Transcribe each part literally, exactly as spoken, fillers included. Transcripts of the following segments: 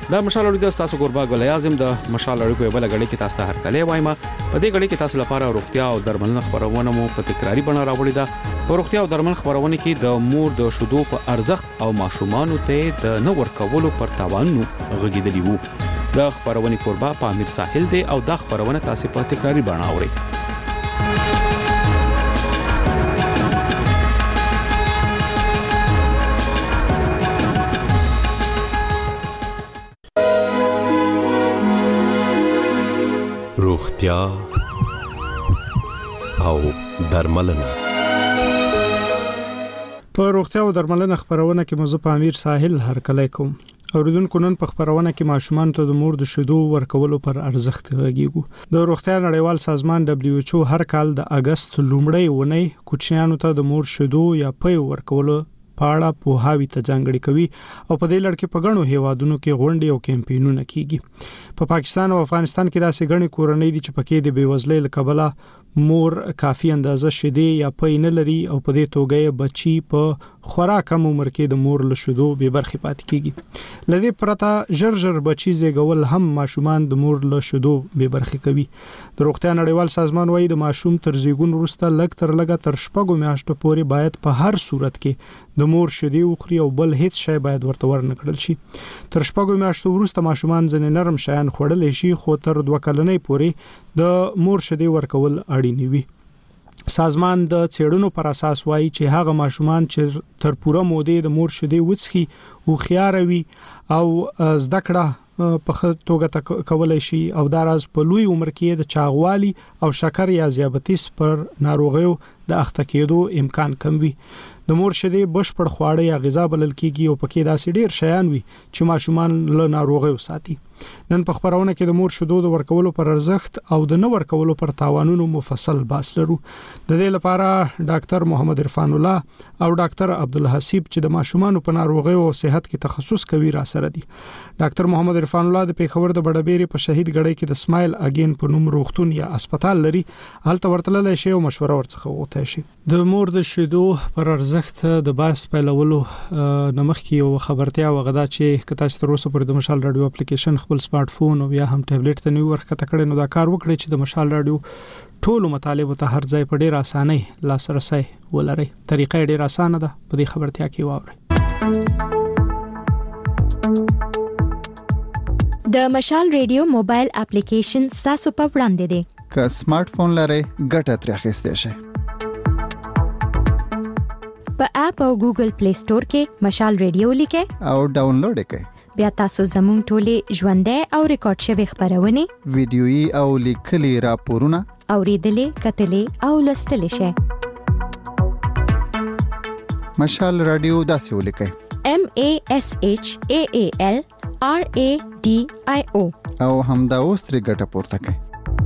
دا مشال اړیکې تاسو قربا غل اعظم د مشال اړیکې بل غړي کې تاسو هر کله وایم په دې غړي کې تاسو لپاره روغتیا او درملنه خبرونه مو په تکراری بڼه راوړی دا په روغتیا او درمل خبرونه کې د مور د شودو په ارزښت او ماشومان ته د نو ورکولو پر تاوان غږیدلی وو د خبرونه قربا په امیر ساحل دی او د خبرونه تاسو په تکراری بڼه اورئ. روغتیا او درملنه. په روغتیا او درملنه خبرونه کې موضوع په امیر ساحل هر کله کوم اوریدونکو نن په خبرونه کې ماشومان ته د مور د شیدو ورکولو پر ارزښت غږیږو. د روغتیا نړیوال سازمان دبليو ایچ او هر کال د اگست لومړۍ ونې کوچنیانو ته د مور شیدو یا پي ورکولو پاړه په هاوی ته ځانګړي کوي او په دې لړ کې په غنو هیوادونو کې غونډې او کمپاینونه کیږي. په پاکستان او افغانستان کې داسې غني کورنۍ دي چې پکې د بیوزلۍ لکبله مور کافي اندازه شیدې یا پي نه لري او په دې توګه بچي په خوراک کم عمر کې د مور له شیدو به برخې پاتې کیږي. لدې پرته ژر ژر بچي زیږول هم ماشومان د مور له شیدو به برخې کوي. د روغتیا نړیوال سازمان وايي د ماشوم تر زیږون وروسته لږ تر لږه تر شپږو میاشتو پورې باید په هر صورت کې د مور شیدې وخوري او بل هیڅ شی باید ورته ورنکړل شي. تر شپږو میاشتو وروسته ماشومان ځنې نرم شیان خوړل شي خو تر دوه کلنۍ پورې د مور شیدې ورکول اړین وي. سازمان د څېړنو پر اساس وایي چې هغه ماشومان چې تر پوره مودې د مور شیدې وڅخي او خيار وي او زده کړه په ښه توګه کولای شي او دا راز په لوی عمر کې د چاغوالي او شکر یا ذیابیطس پر ناروغیو د اخته کېدو امکان کم وي. د مور شیدې بشپړ خواړه یا غذا بلل کېږي او پکې داسې ډیر شیان وي چې ماشومان له ناروغیو ساتي. نن په خبرونه کې د مور شیدو د ورکولو پر ارزښت او د نه ورکولو پر تاوانونو مفصل بحث لرو. د دې لپاره ډاکټر محمد عرفان الله او ډاکټر عبدالحسیب چې د ماشومان په ناروغیو او صحت کې تخصص کوي را سره دي. ډاکټر محمد عرفان الله د پیښور د بډبېری په شهید غړي کې د سمایل اگین په نوم روغتون یا هسپتال لري. هلته ورتللی شي او مشوره ورڅخه وغوښتل شي. د مور د شیدو پر ارزښت د باس پیلولو نمخ کې یو خبرتیا وغدا چې کته ستروسه پر د مشال رادیو اپلیکیشن خپل سمارټ فون او یا هم ټابلیټ ته نیو ورکته کړي نو دا کار وکړي چې د مشال رادیو ټولو مطالبه ته هر ځای په ډیر اسانۍ لاسرسي ولري. طریقې ډیر اسانه ده په دې خبرتیا کې واوري. د مشال رادیو موبایل اپلیکیشن تاسو په وړاندې دی. که سمارټ فون لرئ ګټه ترې اخیستئ شئ. په اپ او ګوګل پلی سٹور کې مشال رادیو لیکئ او ډاونلوډ یې کړئ. بیا تاسو زموږ ټولې ژوندۍ او ریکارډ شوی خبرونه ویډیويي او لیکلي راپورونه اوریدلې کتلې او لوستلې شئ. مشال رادیو داسې ولیکئ: M A S H A A L R A D I O او همدا اوس ترې ګټه پورته کړئ.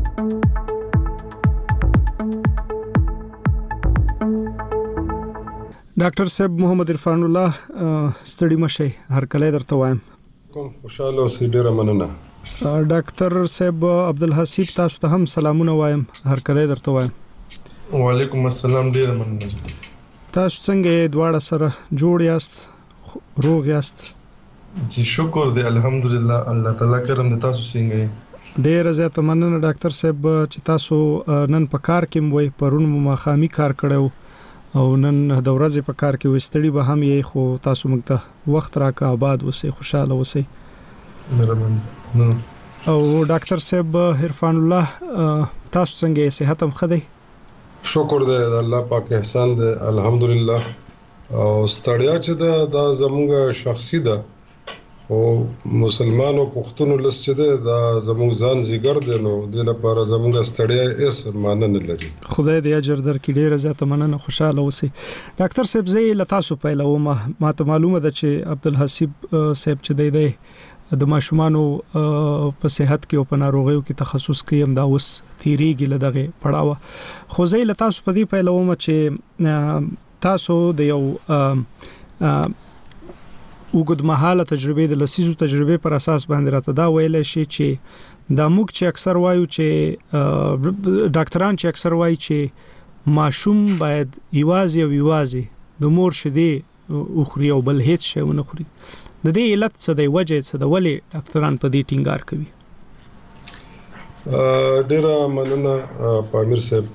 ډاکټر صاحب محمد عرفان الله ستړي مشه هر کله درته وایم. کوم خوشاله اوسئ، ډیره مننه. ډاکټر صاحب عبدالحسیب تاسو ته هم سلامونه وایم، هر کله درته وایم. وعلیکم السلام، ډیره مننه. تاسو څنګه دواړه سره جوړ یاست، روغ یاست؟ جی شکر دی، الحمدلله، الله تعالی کرم دی. تاسو څنګه؟ ډیره زیاته مننه ډاکټر صاحب چې تاسو نن په کار کې وای، پرون مو مخامي کار کړو او نن د ورځې په کار کې وستړي به هم یې، خو تاسو موږ ته وخت راکا، آباد اوسئ، خوشاله اوسئ. مهرباني. او ډاکټر صاحب عرفان الله تاسو څنګه، صحت هم ښه دی؟ شکر دی، الله پاک احسان دی، الحمدلله. او ستړیا چې دا د زموږ شخصي ده، خو مسلمانو پښتون لس چې ده دا زموږ ځان زیګر دی، نو د لپاره زموږ ستړیا هیڅ معنی نه لري. خدای دې اجر درکړي، ډیره زیاته مننه، خوشاله اوسئ. ډاکټر صاحب زه له تاسو پیلوم، ما ته معلومه ده چې عبدالحسیب صاحب چې دی دی د ماشومانو په صحت کې او په ناروغیو کې تخصص کوي، هم دا اوس تیریږي له دغه پړاوه. خو زه له تاسو په دې پیلوم چې تاسو د یو وګدمحاله تجربه د لسیزو تجربه پر اساس باندې راته دا ویل شي چې دا موږ چې اکثر وایو چې ډاکټران چې اکثر وایي چې ماشوم باید یوازې او یوازې د مور شیدې وخوري او بل هیڅ شی ونه خوري. د دې علت څه دی وجه څه د ولې ډاکټران په دې ټینګار کوي؟ ډیره مننه پامیر صاحب.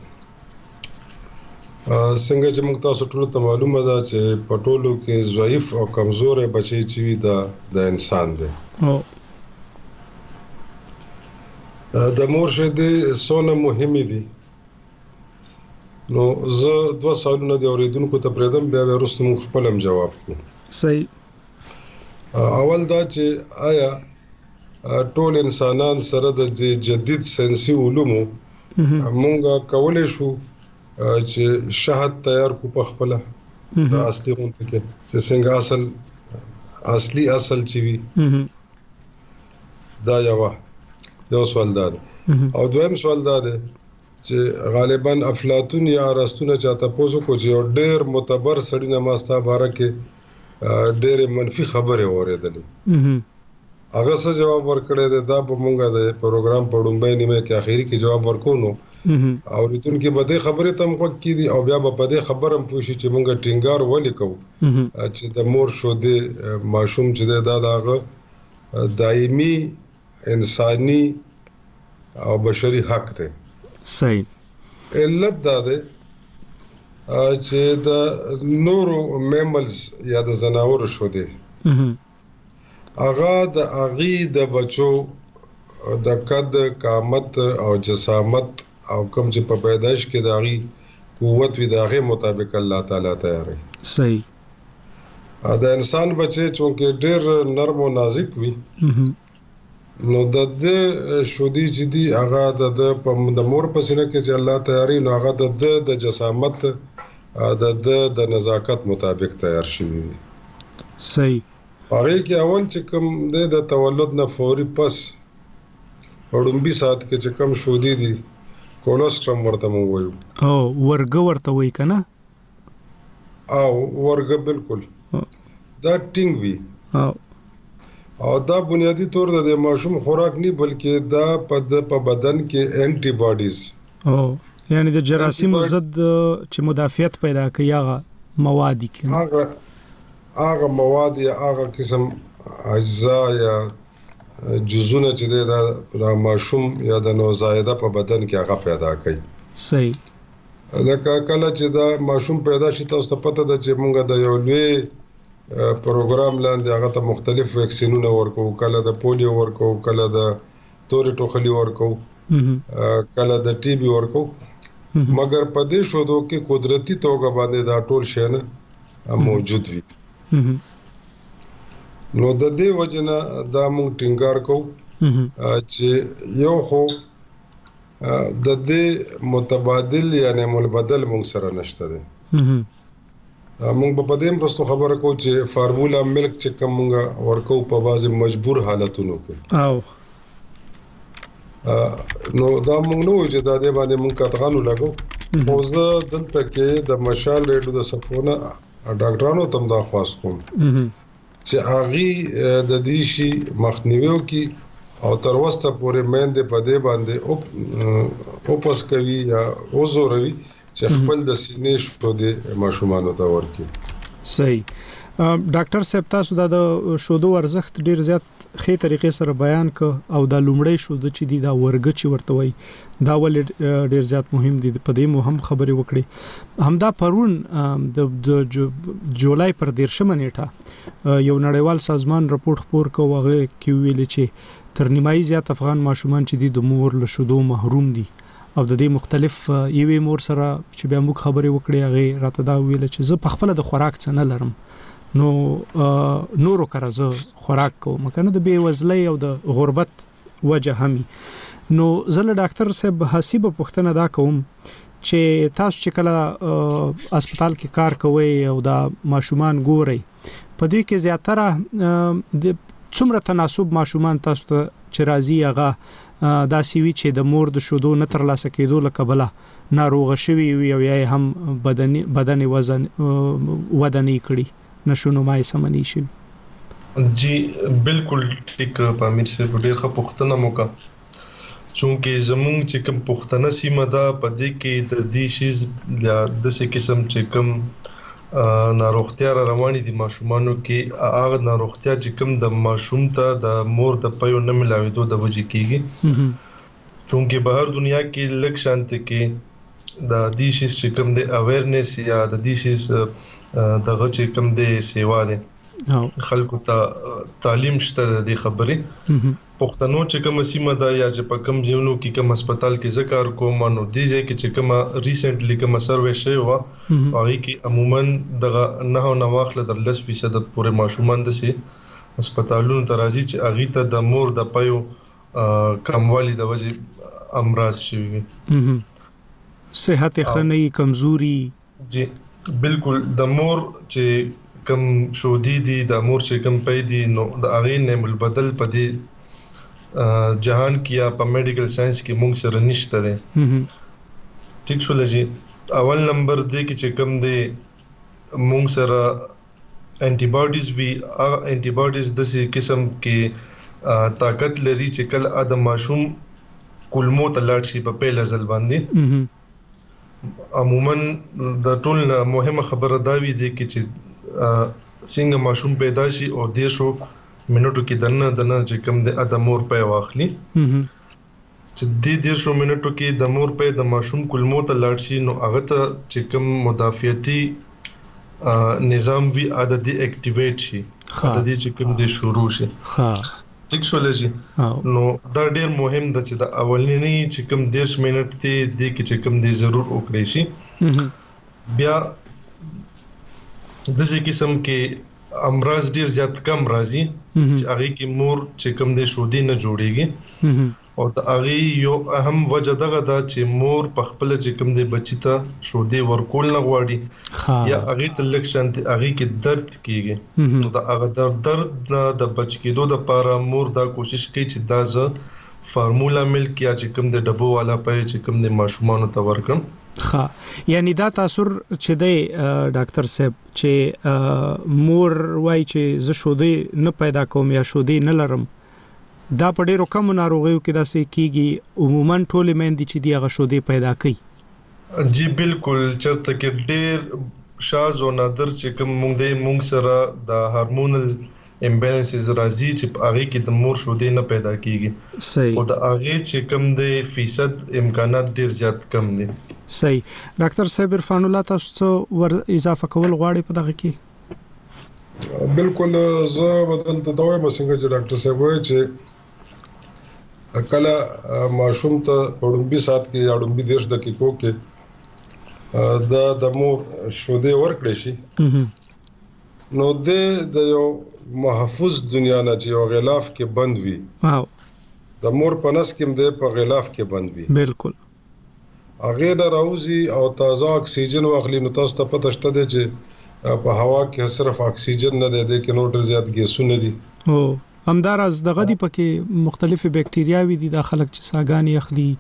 څنګه چې موږ تاسو ټول ته معلومه ده چې په ټولو کې ضعیف او کمزور بچي چې وي دا د انسان دی. او د مور شیدې څونه مهمې دي. نو زه دوه سوالونه د اوریدونکو ته پرېدم، بیا وروسته موږ خپل هم جواب کوو. صحیح. اول دا چې آیا ټول انسانان سره د جدید ساينسي علومو موږ کولای شو چې شهد تیار کو په خپل د اصلي غونډه کې چې څنګه اصل اصلي اصل چې وي دا یو یو سوال ده. او دویم سوال ده چې غالبا افلاطون یا ارسطو چاته پوسو کو چې ډېر معتبر سړی نه ماستا باره کې ډېر منفي خبره اوریدلې. هغه څه جواب ورکړی دی دا په مونږه د پروګرام په ډومبای نیمه کې اخیری کې جواب ورکونو او ریتون کې بده خبره تم کو کې دي او بیا په دې خبره هم پوښي چې مونږه ټینګار ولې کوو چې د مور شو د ماشوم چې دا دغه دایمي انساني او بشري حق دی. صحیح. علت دا ده چې د نورو میملز یا د زناور شو دي اغا د اغي د بچو د قد قامت او جسامت او کوم چې په پیدائش کې د اغي قوت وي د اغي مطابق الله تعالی تیار. صحیح. دا انسان بچي چې ډېر نرم او نازک وي نو د دې شودي چې دی اغا د د مور په سینه کې چې الله تیاری نو اغا د د جسامت د د نزاکت مطابق تیار شوی. صحیح. هغه کې اول چې کوم د تولد نه فوري پس وړومبي سات کې چې کوم شودي دي کولوسترم ورته مو وایو. او ورګه ورته وای کنه؟ او ورګه بالکل دا ټینګ وی. او او دا بنیادی طور د ماشوم خوراک نه بلکې دا په بدن کې انټي باډیز او یعنی د جراثیم ضد چې مدافعت پیدا کوي هغه مواد کې هغه هغه مواد یا هغه قسم اجزا یا جزونه چې د ماشوم یا د نوزایده په بدن کې هغه پیدا کوي. صحیح. لکه کله چې دا ماشوم پیدا شي تاسو ته پته ده چې موږ د یو لوی پروګرام لاندې هغه ته مختلف ویکسینونه ورکو، کله د پولیو ورکو، کله د تورې ټوخلي ورکو، کله د ټي بي ورکو، مګر په دې شودو کې قدرتي توګه باندې دا ټول شی نه موجود وي. نو د دې وجنه دا موږ ټینګار کوو چې یو خو د دې متبادل یعنی ملبدل موږ سره نشته دی. موږ په دې پرستو خبره کوو چې فارمولا ملک چې کوم موږ ورکو په بازي مجبور حالتونو کې او نو دا موږ نو چې دا دې باندې موږ کاتغانو لګو. خو زه دلته کې د مشال ریډیو د صفونه ډاکټرانو تم دا خواست کوم چې اغي د دې شي مخنیوي کی او تر وسته پورې مېندې په دې باندې او اوپس کوي یا وزوروي چې خپل د سینې شو د ماشومانو ته ورکړي. صحیح. ډاکټر صاحب تاسو دا د شودو ارزښت ډیر زیات خې طریقې سره بیان ک او دا لومړی شود چې دی دا ورګ چې ورته وای دا ول ډیر زیات مهم دي په دې مهم خبرې وکړي. همدا پرون د جولای پر دیرشمه نیټه یو نړیوال سازمان راپور خبر کوغه کې ویل چې تر نیمایي زیات افغان ماشومان چې دي د مور له شودو محروم دي او د دې مختلف ایوي مور سره چې بیا موږ خبرې وکړې هغه راته دا ویل چې زه په خپل د خوراک څه نه لرم نو نورو کرزه خوراک کوم کنه د بے وزلۍ او د غربت وجه همي. نو زله ډاکټر صاحب حسیب پوښتنه دا کوم چې تاسو چې کله هسپتال کې کار کوئ او دا ماشومان ګورئ په دې کې زیاتره د څومره تناسب ماشومان تاسو ته چې راځي هغه دا سیوی چې د مور د شودو نه تر لاسه کېدو لکبله ناروغ شوی وي او یا هم بدني بدني وزن ودني کړي نشونو مای سمنی شي. جی بالکل ټیک پامیر سے ډیر ښه پوښتنه موکا چونکه زمونږ چې کوم پوښتنه سیمه ده په دې کې د دې شیز د څه قسم چې کوم ناروغتیا را روانې دي ماشومانو کې هغه ناروغتیا چې کوم د ماشوم ته د مور د پيو نه ملاوېدو د وجې کېږي چونکه بهر دنیا کې لک شانته کې د دې شي چې کوم د اویرنس یا د دې شي دغه چې کوم د سیوا ده خلکو ته تعلیم شته د خبرې پښتنو چې کوم سیمه ده یا چې په کوم ځایونو کې کوم هسپتال کې ذکر کوم نو دې ځای کې چې کوم ریسنټلی کوم سروې شوی و هغه کې عموما دغه نه نه واخله در لس فیصد پورې ماشومان د سي هسپتالونو ته راځي چې هغه ته د مور د پيو کموالی د وجې امراض شوی صحت خنۍ کمزوري جی بالکل د مور چې کم شودي دي د مور چې کم پي دي نو د هغه نه مل بدل پدې جهان کې یا په میډیکل ساينس کې موږ سره نشته ده ټیک شو لږی اول نمبر دی کې چې کوم دی موږ سره انټي باډیز وی انټي باډیز د سې قسم کې طاقت لري چې کله ادم ماشوم کولمو ته لاړ شي په پیل ځل باندې عموما د ټول مهمه خبره دا وی دی کې چې څنګه ماشوم پیدا شي او دیشو منټو کې دنه دنه چې کوم د ادمور په واخلي چې د دې شو منټو کې د مور په د ماشوم کولمو ته لاړ شي نو هغه ته چې کوم مدافعتي نظام وی عادتي اکټیویټ شي عادتي چې کوم د شروع شي ها ټیک شو لږی نو دا ډیر مهم ده چې د اولنی چې کوم دیش منټ ته د کې چې کوم دی ضرور وکړي شي بیا د دې قسم کې امراض ډیر زیات کم راځي چې هغه کې مور چې کوم د شودي نه جوړيږي او د هغه یو اهم وجه دغه دا چې مور په خپل چې کوم د بچی ته شودي ورکول نه غواړي یا هغه ته لکشن هغه کې درد کیږي نو د هغه درد درد د بچ کېدو د لپاره مور دا کوشش کوي چې دا ز فارمولا ملک یا چې کوم د ډبو والا پي چې کوم د ماشومان ته ورکړم ها یعنی دا تاثر چې دی ډاکټر صاحب چې مور وای چې ز شودي نه پیدا کوم یا شودي نه لرم دا په ډیرو کم ناروغیو کې دا سې کیږي عموما ټول مېندې چې دی هغه شودي پیدا کوي جی بالکل چرته کې ډیر شاز او نادر چې کوم موږ د موږ سره د هارمونل امبیلنسز راځي چې هغه کې د مور شودي نه پیدا کیږي صحیح او د هغه چې کوم د فیصد امکانات ډیر زیات کم دي صحیح ډاکټر صاحب عرفان الله تاسو ور اضافه کول غواړي په دغه کې بالکل زه بدل ته دوی مسنګ چې ډاکټر صاحب وایي چې کله ماشوم ته وړومبي سات کې وړومبي دیش دقیقو کې دا د مور شودي ورکړي شي نو د یو محفوظ دنیا نه چې یو غلاف کې بند وي واو د مور په نس کې د په غلاف کې بند وي بالکل هغه د راوزي او تازه اکسیجن واخلي نو تاسو ته پته شته چې په هوا کې صرف اکسیجن نه دی د کې نور زیات ګیسونه دي او همدارس دغه دی پکې مختلفه بکټریاوي دي د خلک چې ساګانی اخلي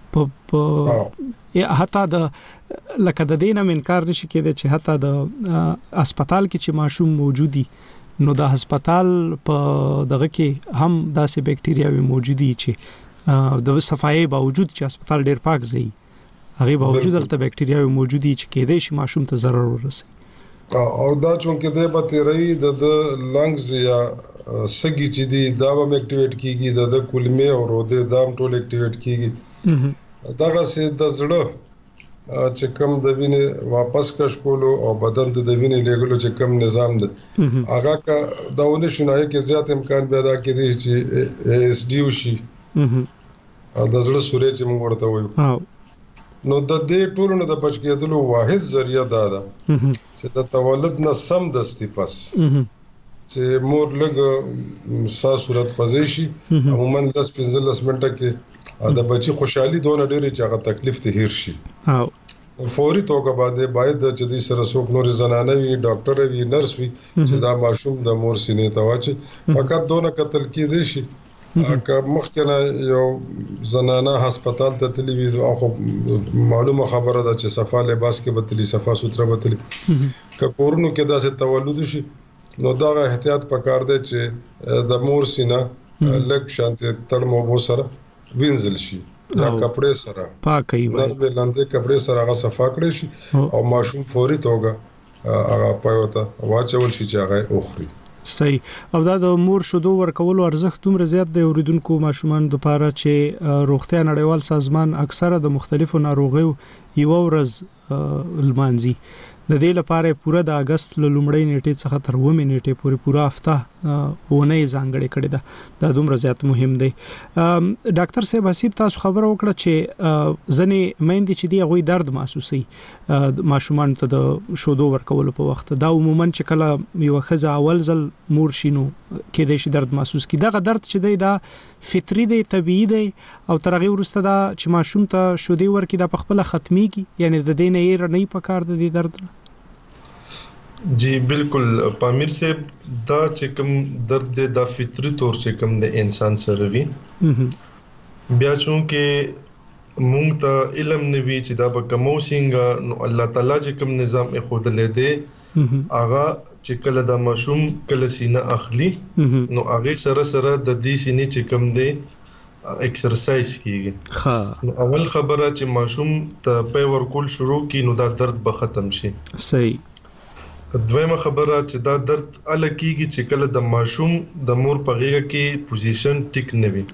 په حتی د لکه د دینه منکار نشي کېدای چې حتی د هسپتال کې چې ماشوم موجودي نو د هسپتال په دغه کې هم داسې بکټریاوي موجودي چې د صفایي باوجود چې هسپتال ډیر پاک ځای هغه باوجود دلته بکټریاوي موجودي چې کېدای شي ماشوم ته ضرر ورسي او دا چونکه د بکټریاوي د لنګز یا سګي چې دی دا هم اکټیویټ کیږي د کولمې او روده دا هم ټول اکټیویټ کیږي دغه سه د زړه چې کوم د وینې واپس کش کولو او بدن ته د وینې لګولو چې کوم نظام ده هغه کا داونه شنای کې زیات امکان پیدا کړي چې اس ډي او شي او د زړه سورې چې موږ ورته وایو نو د دې ټولو نه د بچ کېدلو واحد ذریعہ دا ده چې د تولد نه سم دستي پس چې مور لګ سا صورت فزي شي عموما د سپینځلس منټه کې د بچي خوشحالي دونه ډېری چې هغه تکلیف ته هیر شي او فوري توګه باندې باید د جدي سره څوک نور زنانه وي ډاکټر وي نرس وي چې دا ماشوم د مور سینې ته واچي فقط دونه قتل کېدی شي که مخکنه یو زنانه هسپتال ته تللی وي او معلومه خبره ده چې صفا لباس کې به تللی صفا سوتره به تللی که کورونو کې داسې تولد شي نو دا احتیاط پکار دی چې د مور سینه لک شانته تړمو بو سره وینځل شي دا کپڑے سره پاکي نرمه لاندې کپڑے سره هغه صفا کړی شي او ماشوم فوري توګه هغه پایوته واچول شي چې هغه اوخري. صحیح. او دا د مور شودو ورکولو ارزښت دومره زیات دی اوریدونکو ماشومان د پاره چې روغتیا نړیوال سازمان اکثره د مختلفو ناروغیو یو ورځ لمانځي. د دې لپاره پوره د اگست له لومړۍ نیټې څخه تر اوومې نیټې پورې پوره هفته ونه ځانګړې کړې ده. دا دومره زیات مهم دی. ډاکټر صاحب حسیب تاسو خبره وکړه چې ځنې میندې چې دی غوي درد محسوسي ماشومان ته د شودو ورکولو په وخت دا عموما چې کله یو خزه اول ځل مور شینو کې د شي درد محسوس کی دغه درد چې دی دا فطری دی طبيعي دی او ترغه ورسته دا چې ماشوم ته شودي ورکې دا په خپل ختمي کی یعنی د دې نه یې نه پکار د دې درد نه. جی بالکل پامیر سے دا چې کوم درد د فطری طور چې کوم د انسان سره وي بیا چونکه مونږ ته علم نوي چې دا به کومو څنګه نو الله تعالی چې کوم نظام یې خود له دې اغا چې کله د مشوم کله سینه اخلي نو هغه سره سره د دې سینې چې کوم دی ایکسرسایز کیږي. ها نو اول خبره چې مشوم ته په ورکول شروع کی نو دا درد به ختم شي. صحیح. دویمه خبره چې دا درد ال کیږي چې کله د ماشوم د مور په غیږ کې پوزیشن ټیک نه وي.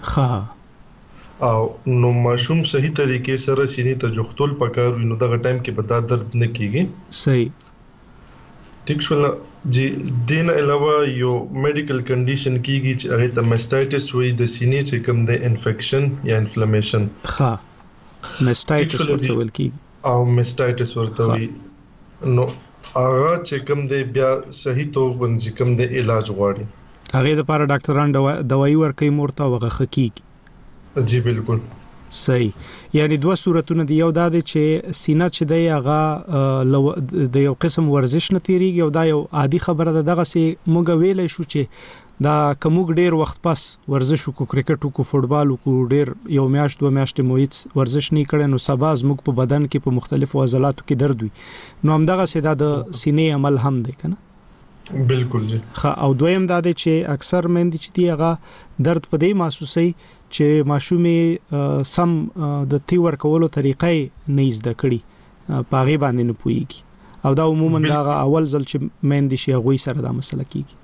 ها او نو ماشوم صحیح طریقې سره سینې ته جوختول پکار وي نو دغه ټایم کې به دا درد نه کیږي. صحیح. ټیک شول. جی دین علاوه یو میډیکل کنډیشن کیږي چې هغه ته ماسټایټس وي د سینې چې کوم د انفیکشن یا انفلیمیشن. ها ماسټایټس ورته ویل کیږي او ماسټایټس ورته وي نو هغه چې کوم دی بیا صحیح تو باندې کوم دی علاج غواړي. هغه د لپاره ډاکټران دوايي ورکوي مورته وغه حقیقي. جی بالکل. صحیح. یعنی دوه صورتونه دی یو دا چې سینه چې دی هغه د یو قسم ورزش نه تیریږي او دا یو عادي خبره ده دغه سي موږ ویلې شو چې دا کومګ ډیر وخت پس ورزش کو کرکټ کو فوتبال کو ډیر یو میاشت دوه میاشتې مویت ورزش نه کړي نو سبا زموږ په بدن کې په مختلفو عضلاتو کې درد وي نو همدغه سي دا د سینې عمل هم دی کنه. بالکل جی. ها او دویم دا دی چې اکثر مېندې چې دی هغه درد په دې محسوسي چې ماشومې سم د تی ورکولو طریقې نه زده کړي پاغي باندې نه پويږي او دا عموما دا اول ځل چې مېندې شي غوي سره دا مسله کیږي.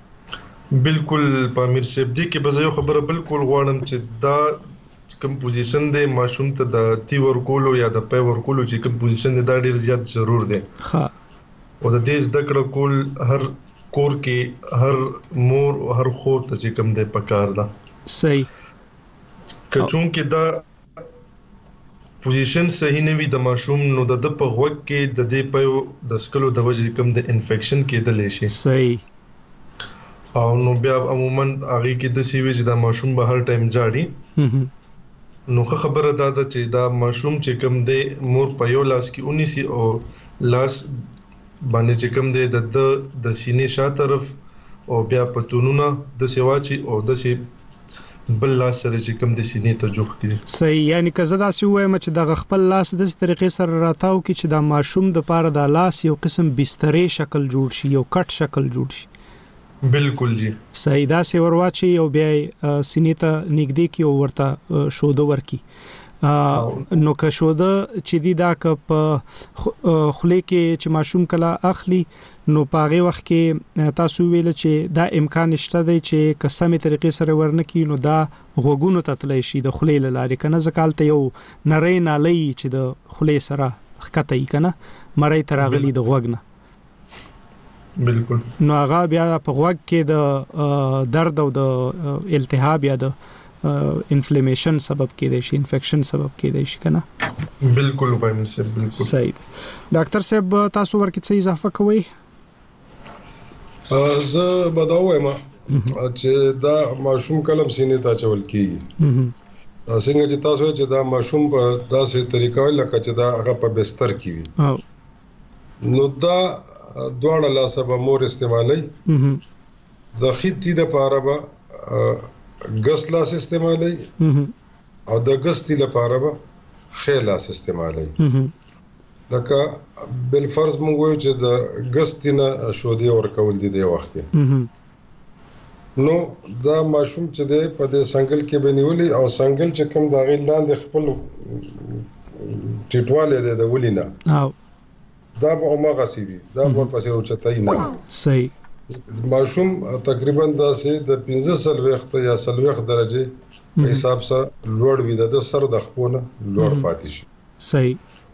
بالکل پامیر صاحب دی کې به یو خبره بالکل غواړم چې دا کوم پوزیشن دی ماشوم ته د تی ورکولو یا د پای ورکولو چې کوم پوزیشن دی دا ډیر زیات ضرور دی. ها او د دې زده کړه کول هر کور کې هر مور او هر خور ته چې کوم دی پکار ده. صحیح. که چونکه دا پوزیشن صحیح نه وي د ماشوم نو د په غوږ کې د دې په د سکلو د وجې کوم د انفیکشن کېدل شي. صحیح. او نو بیا عموما هغه کې د سی وی چې د ماشوم به هر ټایم جاړي نو خبره دا ده چې دا ماشوم چې کوم دی مور په یو لاس کې اونیسی او لاس باندې چې کوم دی د د سینې شا طرف او بیا په تونونه د سیواچی او د سی بل لاس سره چې کوم د سینې ته جوخ کړي. صحیح. یعنی که زدا سی وایم چې د خپل لاس د طریقې سره راتاو کې چې د ماشوم د پاره د لاس یو قسم بسترې شکل جوړ شي یو کټ شکل جوړ شي. بالکل جی. صحیح. دا سی ورواچي او بیا سینې ته نږدې کی او ورته شوده ورکی نو که شوده چې دی دا ک په خله کې چې ماشوم کله اخلي نو پاغه وخت کې تاسو ویل چې دا امکان شته دی چې قسمه طریقې سره ورنکی نو دا غوګونو ته تللی شي د خلې لارې کنه ځکالته یو نری نالۍ چې د خلې سره خکته یې کنه مړی تراغلی د غوګ نه. بالکل. نو هغه بیا په غوږ کې د درد او د التهاب یا د انفلیمیشن سبب کېدای شي انفیکشن سبب کېدای شي کنه. بالکل باندې سر بالکل. صحیح. ډاکټر صاحب تاسو ورکه څه اضافه کوئ؟ زه بداوم چې دا ماشوم کلم سینې ته چول کیږي. څنګه چې تاسو چې دا ماشوم په داسې طریقه لکه چې دا هغه په بستر کې وي نو دا دواړه لاسه به مور استعمالي. د خېټې د پاره به غس لاس استعمالي او د غستی لپاره به خې لاس استعمالي. لکه بل فرض مونږ وایو چې د غستی نه شودي ورکول دي د وخت نو دا ماشوم چې د په د سنگل کې بنولي او سنگل چې کوم دا غي لاندې خپل ټټواله ده د ولینا دا به هغه سی وي دا ور پسې اوچتای نه صحیح ماشوم تقریبا داسې د پنځه سلويخت یا سلويخت درجه په حساب سره لوړ وي د سر د خپونه لوړ پاتې شي صحیح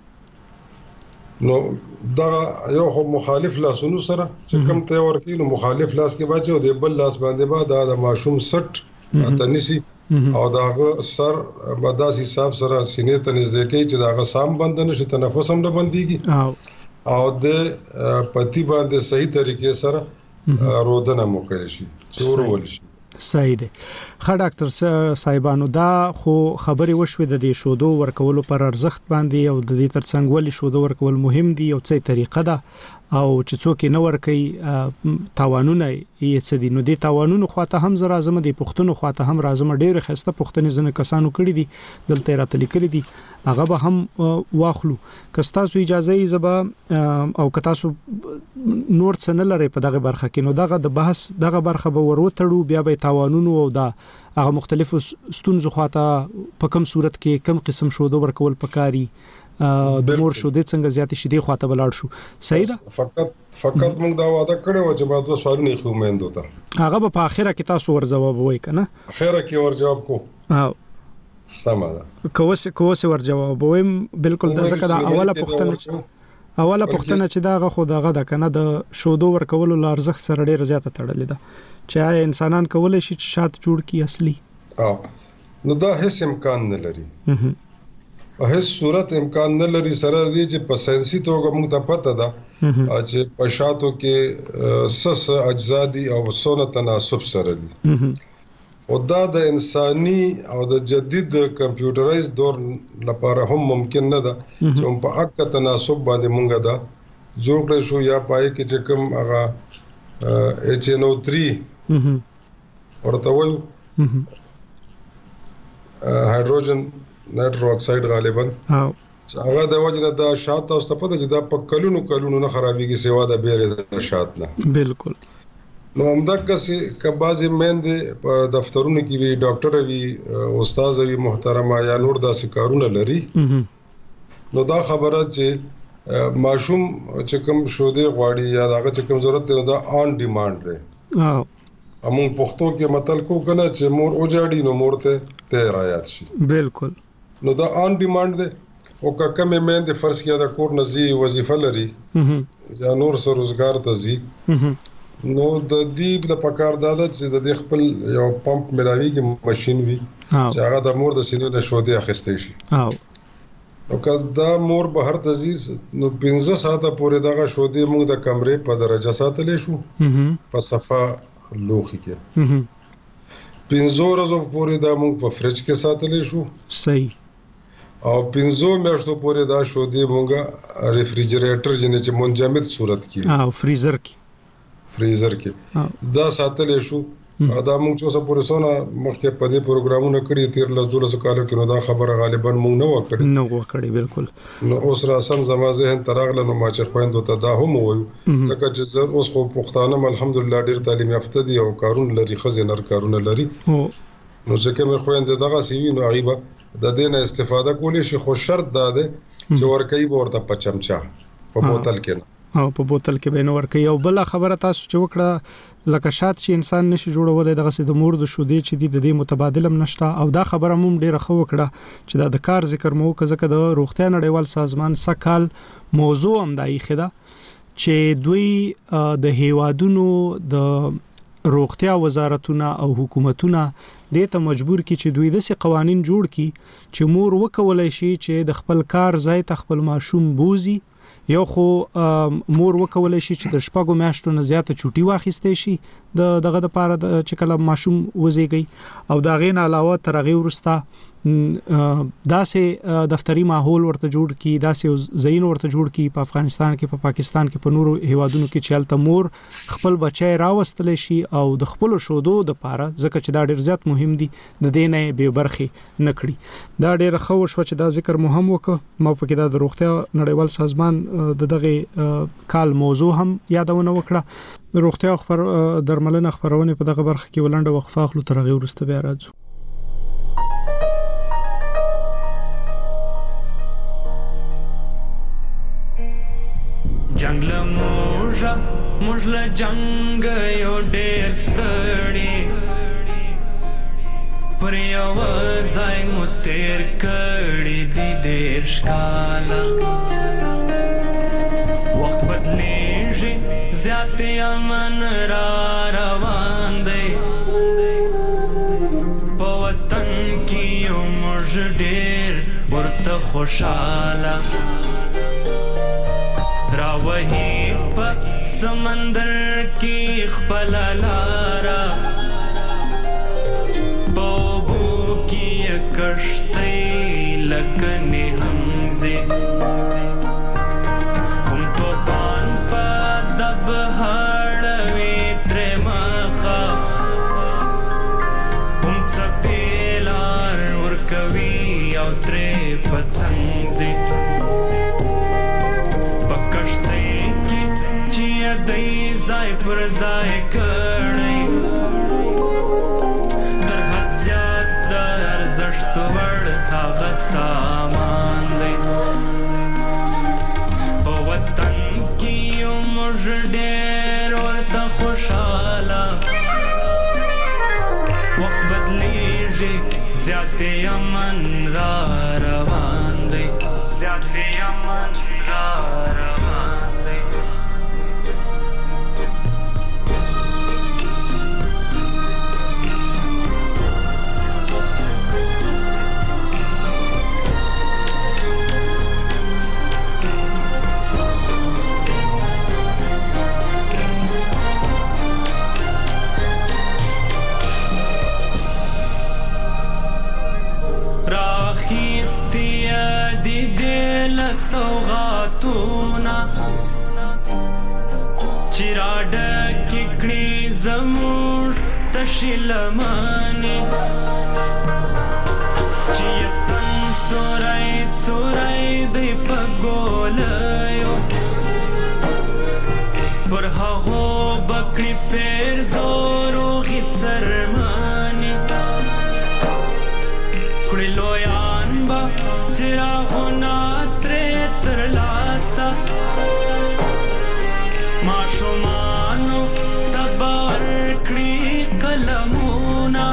نو دا یو خو مخالف لاسونو سره چې کم ته ورکی نو مخالف لاس کې باچو د بل لاس باندې با د ماشوم سټ تنسي او دا سر بداس حساب سره سینې ته نږدې کوي چې دا سام بند نشي تنفس هم نه بنديږي او د پتی باندې صحیح طریقې سره رودنه مو کوي شي څورول شي صحیح دی ښه ډاکټر صاحبانو دا خو خبرې وشوې د دې شودو ورکولو پر ارزښت باندې او د دې ترڅنګ ولې شودو ورکول مهم دي او څه طریقه ده او چې څوک نه ورکي تاوانونه یې څه دي نو دې تاوانونو خواته هم زرا اعظم دي پښتون خواته هم راځم ډېر خسته پښتنې زنه کسانو کړی دي دلته راته لیکلي دي هغه به هم واخلو کستاسو اجازه یې زبا او کتاسو نور څه نه لري په دغه برخه کې نو دغه د بحث دغه برخه به وروتړو بیا به تاوانونو او دا هغه مختلفو ستونزو خواته په کوم صورت کې کوم قسم شودو ورکول پکاري د مور شو د څنګه زیاتې شیدې خواته بلاړ شو صحیح ده فقط فقط موږ دا وعده کړو چې ما دوه سوالونه خو مېندو ته هغه په اخره کې تاسو ور جواب وای کنه اخره کې ور جواب کو او سماده کوس کوس ور جواب وایم بالکل د زکه دا اوله پښتنه اوله پښتنه چې دا خو دغه د کنه د شودو ورکولو لارزخ سره ډیر زیاته تړلې ده چې انسانان کولای شي چې شات جوړ کی اصلي او نو دا هیڅ امکان نه لري په هیڅ صورت امکان نه لري سره دی چې په ساينسي توګه موږ ته پته ده چې په شاتو کې سس اجزا دي او سونه تناسب سره دي او دا د انساني او د جدید کمپیوټرایز دور لپاره هم ممکن نه ده چې په حق تناسب باندې موږ دا جوړ کړی شو یا پای کې چې کوم هغه ایچ ان او تھری ورته وایو هایدروجن نایترو اکساید غالبا هغه د وجنه دا شات او استفاده چې دا په کلونو کلونو نه خرابېږي سیوا د بیره د شات نه بالکل نو همدغه سي کبازي مېندې په دفترونو کې وی ډاکټر وی استاد وی محترمه یا نور داسې کارونه لري نو دا خبره چې ماشوم چې کوم شوده غواړي یا هغه چې کوم ضرورت دی دا آن ډیماند دی او موږ پښتو کې متل کو کنه چې مور اوجاړي نو مور ته تیر آیات شي بالکل نو دا آن ډیماند دی او کومه مېندې فرض کړه د کور نزي وظیفه لري یا نور سر روزګار ته زی نو د دې د پکار دادا چې د خپل یو پمپ ملاويږي ماشين وي چې هغه د مور د سینې له شودې اخیستې شي او نو کدا مور بهر تزيز نو پنځه ساعته پورې دغه شودې موږ د کمرې په درجه ساتلې شو په صفه لوخي کې پنځه ورځې پورې دا موږ په فرج کې ساتلې شو صحیح او پنځه میاشتو پورې دا شودې موږ ریفریجریټر جنې چې منجمد صورت کې او فریزر کې فریزر کې دا ساتلې شو دا موږ څو سره پورسونه مخکې په دې پروګرامونو کړی تیر لس دولس کالو کې نو دا خبره غالبا موږ نه وکړي نه وکړي بالکل نو اوس را سم زما ذهن تراغله نو ما چې خويندو ته دا هم وایو ځکه چې زه اوس خو پښتانه الحمدلله ډیر تعلیم یافته دي او کارون لري خزینر کارونه لري نو ځکه مې خويندې دغه سی وی نو غیبه د دې نه استفاده کولې شي خو شرط دا ده چې ورکې ورته پچمچا په بوتل کې او په بوتل کې به نو ورکې او بل خبره تاسو چې وکړه لکه شات چې انسان نشي جوړولای دغه سي د مور د شودې چې د دې متبادلم نشته او دا خبره مم ډیره خو وکړه چې دا د کار ذکر مو کزکه د روغتیا نړیوال سازمان سکهال موضوع هم دای خدا چې دوی د هیوادونو د روغتیا وزارتونه او حکومتونه دې ته مجبور کی چې دوی داسې قوانين جوړ کړي چې مور وکولای شي چې د خپل کار ځای ته خپل ماشوم بوزي یو خو مور وکولای شي چې د شپږو میاشتو نه زیاته چوټي واخیستې شي د دغه د پاره چې کله ماشوم وزيږي او دا غین علاوه ترغه ورستا داسې دفتری ماحول ورته جوړ کی داسې زین ورته جوړ کی په افغانستان کې په پا پاکستان کې په نورو هیوادونو کې چالت مور خپل بچي راوستل شي او د خپل شودو د پاره ځکه چې دا ډیر زیات مهم دي د دینه به برخي نکړي دا ډیر خو شو چې دا ذکر مهم وک ما په کې دا د روغتیا نړیوال سازمان د دغه کال موضوع هم یادونه وکړه روغتیا خبر درملنه خبرونه په دغه برخه کې ولنډه وقفه خلو ترغه ورسته بیا راځو جنگ لموجا مجل جنگ یو ډیر ستړي پر یو ځای مو تیر کړي دي دیرش کاله وخت بدلیږي زیات امن را روان دی په وطن کې یو موږ ډیر ورته خوشاله راوهي په سمندر کې خپل لارا بوبو کې کشتۍ لکنې همزه هم توپان په دب هړوي تر مخه هم څپېلار ورکوي او ترې پڅنګزه دای زای پر زای کړی تر حد زیات د ارزښت وړ هغه سامان دی په وطن کې یو موږ ډېر ورته خوشاله وخت بدلیږي زیات امن را روان دی زیات امن را روان دی سوغاتونا چراډ ککړي زمور تشلمانه چیتن سورای سورای دی پګولایو پر هغه بکړي پیر زورو غیت سرمانه کړي لویان با چراغونه ماشومانو تبار کړي قلمونه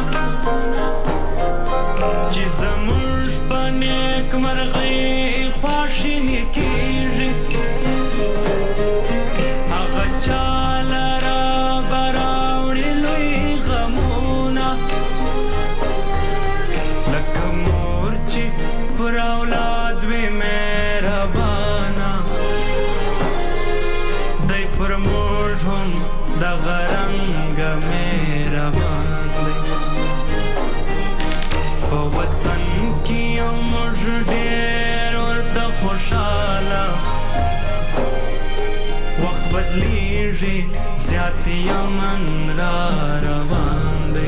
چې زموږ په نیک مرغۍ خواشیني کېږي هغه چاله را براوړي لوی غمونه لکه مور چې پر اولاد وي مهربانه دی پر موږ هم دغه رنګ مهربان دی په وطن کې یو موږ ډېر ورته خوشاله وخت بدلیږي زیات امن را روان دی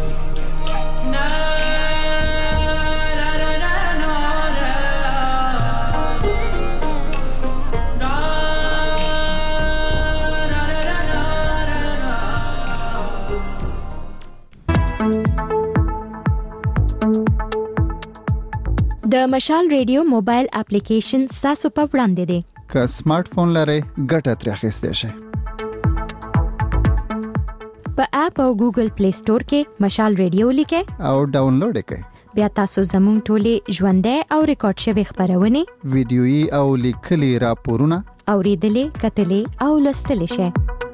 د مشال ریډیو موبایل اپلیکیشن تاسو په وړاندې دی که سمارټ فون لرئ ګټه ترې اخیستی شئ په اپ او ګوګل پلی سٹور کې مشال ریډیو لیکئ او ډاونلوډ یې کړئ بیا تاسو زموږ ټولې ژوندۍ او ریکارډ شوي خبرونه ویډیويي او لیکلي راپورونه اوریدلې کتلې او لوستلې شئ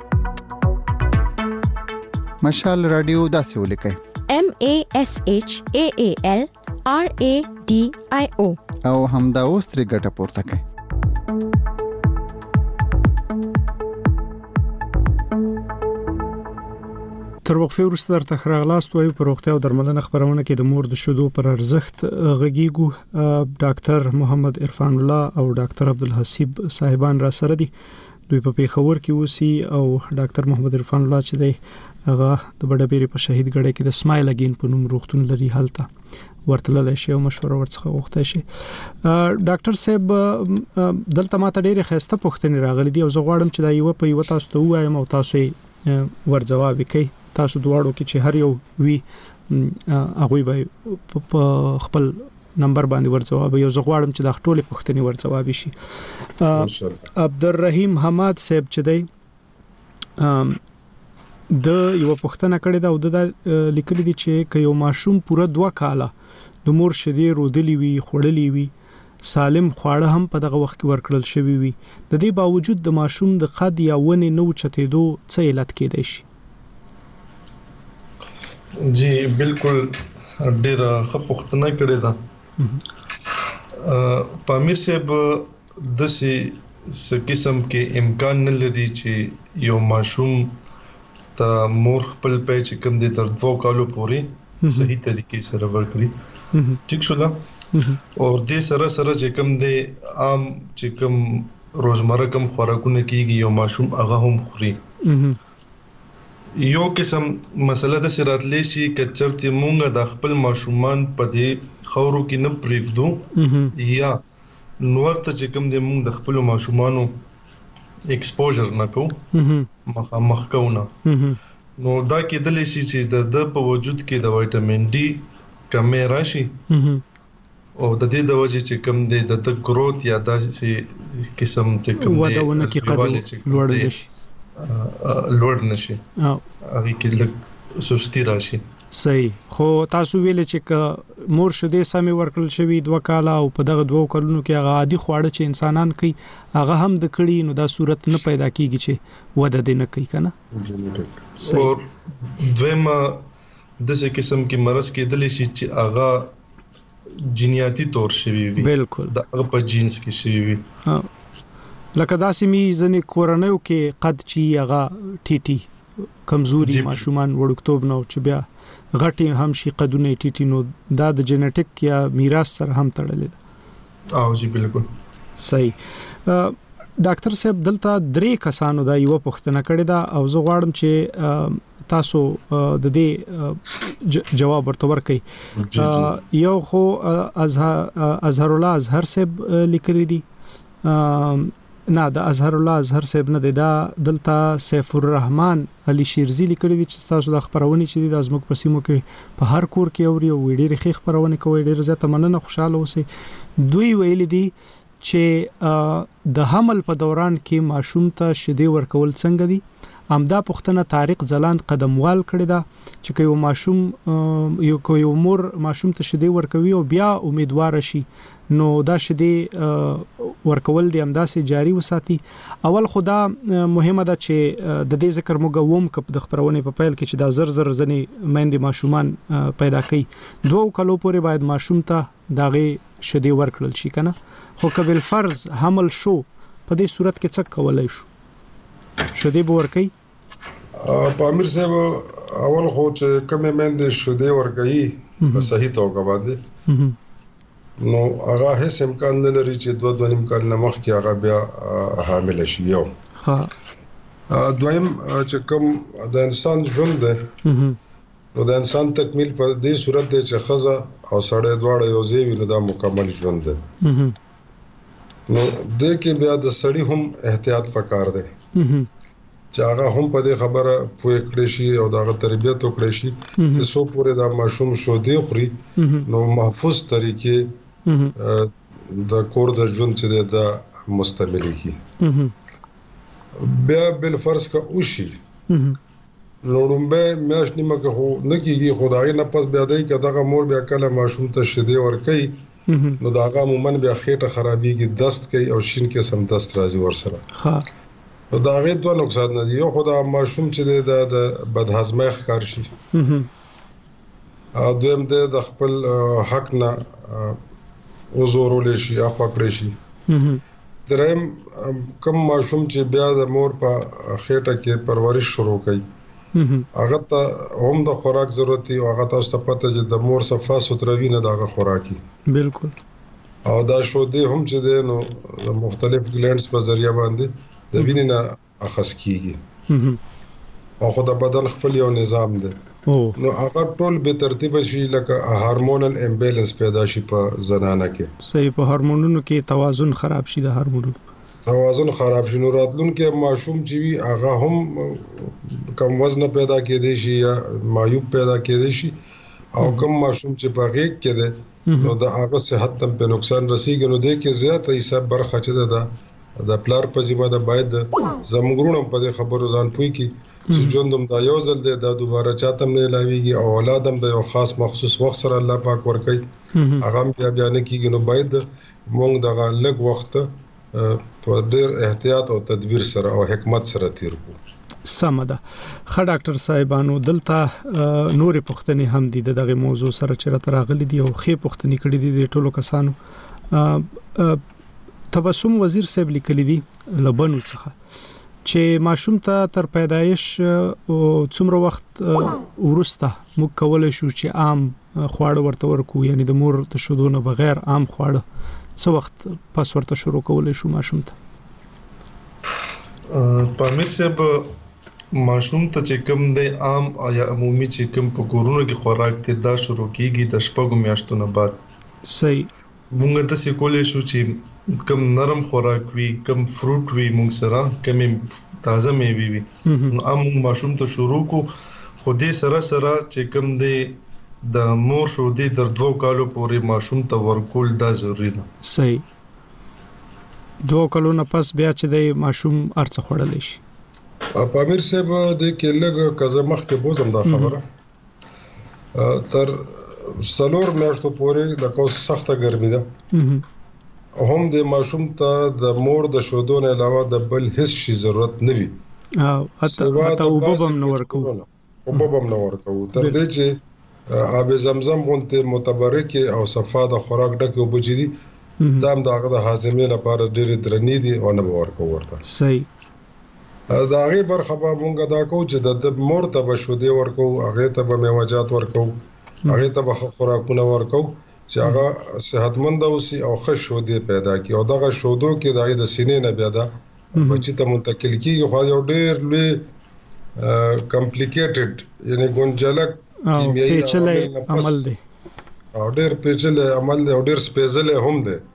مشال رادیو داسې ولیکئ M A S H A A L R A D I O او همدا اوس ترې ګټه پورته کړئ تر وقفه وروسته درته خراغلاست وایو په روغتیا او درملنه خبرونه کې د مور د شیدو پر ارزښت غږیږو ډاکټر محمد عرفان الله او ډاکټر عبدالحسیب صاحبان را سره دي دوی په پیښور کې اوسي او ډاکټر محمد عرفان الله چې دی هغه د بډبېری په شهید ګړی کې د سمایل اگین په نوم روغتون لري هلته ورتلل شي او مشوره ورڅخه غوښته شي ډاکټر صاحب دلته ماته ډېر خسته پوښتنې راغلي دي او زه غواړم چې دا یو په یو تاسو ته وایم او تاسو یې ورځواب وکړئ تاسو دواړو کې چې هر یو وی هغه به خپل نمبر باندې ورځواب یو زغواړم چې د ټولې پوښتنې ورځواب شي. عبدالرحیم حماد صاحب چې دی د یو پوښتنه کړې ده او د لیکلي دي چې ک یو ماشوم پوره دوه کاله د مور شیدې رودلې وي خړلې وي سالم خواړه هم په دغه وخت کې ورکړل شوی وي د دې باوجود د ماشوم د قد یا ونې نو چتېدو څه علت کېدای شي؟ جی بالکل ډېر ښه پوښتنه کړې ده. پامیر صاحب داسې څه قسم کې امکان نه لري چې یو ماشوم ته مور خپل پی چې کوم دي تر دوه کالو پورې صحیح طریقې سره ورکړي. ٹھیک شو لا او دې سره سره چې کوم دي عام چې کوم روزمره کوم خوراکونه کیږي یو ماشوم هغه هم خوري. یو قسم مسله د سراتلې شي کچرته مونږه د خپل ماشومان په دې خورو کې نه پریږدو یا نور ته چې کوم دي مونږ د خپل ماشومانو ایکسپوژر نه کو مخ مخ کوونه نو دا کېدل شي چې د په وجود کې د وټامین ډي کمې راشي او د دې د وجې چې کوم دی د د ګروث یا داسې قسم ته کوم دی ودونه کې قد لوړ نشي لوړ نشي هغه کې لږ سستی راشي. صحیح. خو تاسو ویل چې ک مور شیدې سمې ورکړل شوی دوه کاله او په دغه دوه کلونو کې هغه عادي خواړه چې انسانان کوي هغه هم د کړي نو دا صورت نه پیدا کیږي چې وده دې نه کوي کنه. او دویمه داسې قسم کې مرض کېدل شي چې هغه جینیاتي طور شوی وي. بالکل د هغه په جینز کې شوی وي. لکه داسې می ځنې کورنیو کې قد چې هغه ټیټي کمزوري ماشومان وړکتوب نو چې بیا غټي هم شي قدونه ټیټي نو دا د جنټیک یا میراث سره هم تړلې ده. او جی بالکل صحیح. ډاکټر صاحب دلته درې کسانو دا یو پوښتنه کړې ده او زه غواړم چې تاسو د دې جواب ورته ورکړئ. یو خو اظهر الله اظهر صاحب لیکلي دي نه د اظهر الله اظهر صاحب نه دی دا دلته سیف الرحمن علي شیرزي لیکلي دي چې تاسو د خبرونه چې د ازمک پسیمو کې په هر کور کې اوري او ډېر ښه خبرونه کوي ډېر زیاته مننه خوشاله اوسئ. دوی ویل دي چې د حمل په دوران کې ماشوم ته شیدې ورکول څنګه دي. امدا پښتنه طارق زلاند قدموال کړی دا چې یو ماشوم یو یو مور ماشوم ته شیدې ورکوي او بیا امیدوار شي نو دا شیدې ورکول دي امدا سي جاری وساتي. اول خدا مهمه ده چې د دې ذکر موږ ووم کپ د خبرونه په پیل کې چې دا زر زر ځنی مېندې ماشومان پیدا کوي دوه کلو پورې باید ماشوم ته داغه شیدې ورکړل شي کنه. خو کبل فرض حمل شو په دې صورت کې څه کولای شو شیدې به ورکړي؟ پامیر صاحب اول خو چې کومه مېندې شیدې ورکړي په صحیح توګه باندې نو هغه هیڅ امکان نه لري چې دوه دوه نیم کال نه مخکې هغه بیا حامل شي. یو ها دویم چې کوم د انسان ژوند ده نو د انسان تکمیل په دې صورت ده چې خزه او سړی دواړه یو ځای وي نو دا مکمل ژوند ده. نو د کې بیا د سړی هم احتیاط پکار دی چې هغه هم په دې خبره پوه کړی شي او دغه تربیت وکړي شي چې سو پورې د ماشوم شو دی خوري نو محفوظ طریقې د کور د ژوند چې د مستمر کی بیا بل فرض کا اوشي لوړمبه میاش نیمه که خو نکیږي خدای نه پس بیا دای کداغه مور بیا کله ماشوم ته شیدې ور کوي نو داغه مومن بیا خېټه خرابېږي دست کوي او شین کې سم دست راځي ور سره. ها نو دا غي دوه نقصان نه دي. یو خدای ماشوم چې د بدهضمۍ ښکار شي او دویم د خپل حق نه وزورول شي اخوا کړی شي. دریم کوم ماشوم چې بیا د مور په خېټه کې پرورش شروع کوي هغه ته هم د خوراک ضرورت دی او هغه تاسو ته پته چې د مور صفه ستروي نه دغه خوراکي بالکل او دا شو دی هم چې د نو مختلف ګلانډز په ذریعہ باندې د وینې نه اخص کیږي او خو د بدن خپل یو نظام دی نو هغه ټول به ترتیب شي لکه هارمونل امبیلنس پیدا شي په زنانه کې. صحیح په هورمونونو کې توازن خراب شي د هورمونونو توازن خراب شي نو راتلونکي ماشوم چې وي هغه هم کم وزن پیدا کېدی شي یا معیوب پیدا کېدی شي او کم ماشوم چې په غېږ کې دی نو د هغه صحت ته په نقصان رسیږي. نو د کې زیاته حساب برخه چې ده د پلار په ذمہ ده باید زموږونو په دې خبرو ځان پوي کی چې ژوندم دا یو ځل دی دا دوباره چاته نه لاویږي او اولادم د یو خاص مخصوص وخت سره الله پاک ورکړي هغه بیا بیا نه کیږي. نو باید مونږ دغه لږ وخت په ډېر احتیاط او تدبیر سره او حکمت سره تیر کو. سمده. خا ډاکټر صاحبانو دلته نورې پوښتنې هم دي دغه موضوع سره چې راغلي دي او خې پوښتنې کړې دي د ټولو کسانو. تبسم وزیر صاحب لیکلي دي لبنو څخه چې ماشوم ته تر پیدایش او څومره وخت ورسته موږ کولای شو چې عام خواړه ورته ورکو، یعنی د مور ته شودونه بغیر عام خواړه څو وخت پس ورته شروع کولای شو ماشوم ته؟ پامیر صاحب ماشوم ته چې کوم د عام یا عمومي چې کوم په کورونو کې خوراک ته دا شروع کیږي د شپږو میاشتو نه بعد. صحیح. موږ ته څه کولای شو چې کوم نرم خوراک وي، کوم فروټ وي، موږ سره کوم تازه میوه وي نو عام ماشوم ته شروع کو. خو دې سره سره چې کوم د د مور شو د در دوه کالو پورې ماشوم ته ورکول دا ضروری ده. صحیح. دوه کالو نه پس بیا چې د ماشوم ارڅ خوړل شي. پامیر صاحب د کې لګ کزه مخ کې بوزم دا خبره تر سلور میاشتو پورې د کوس سخته ګرمي ده هم د ماشوم ته د مور د شودون علاوه د بل هیڅ شي ضرورت نه وي. او اته وبم نو ورکو وبم نو ورکو تر دې چې آب زمزم غونته متبرک او صفا د خوراک ډکه وبجدي دام دغه د هاضمې لپاره ډېر درنې دي او نه ورکو ورته. صحیح. دا غي برخه به مونږه دا کو چې د مور ته بشودي ورکو، هغه ته به میوجات ورکو، هغه ته به خوراکونه ورکو چې هغه صحتمند اوسي او ښه شودي پیدا کړي. او دغه شودو کې د د سینې نه بیا دا بچی ته منتقل کیږي. خو یو ډېر لوی کمپلیکیټډ یعنی ګونجلک کیمیاوي عمل دی او ډېر پیچلې عمل دی او ډېر سپیشل هم دی.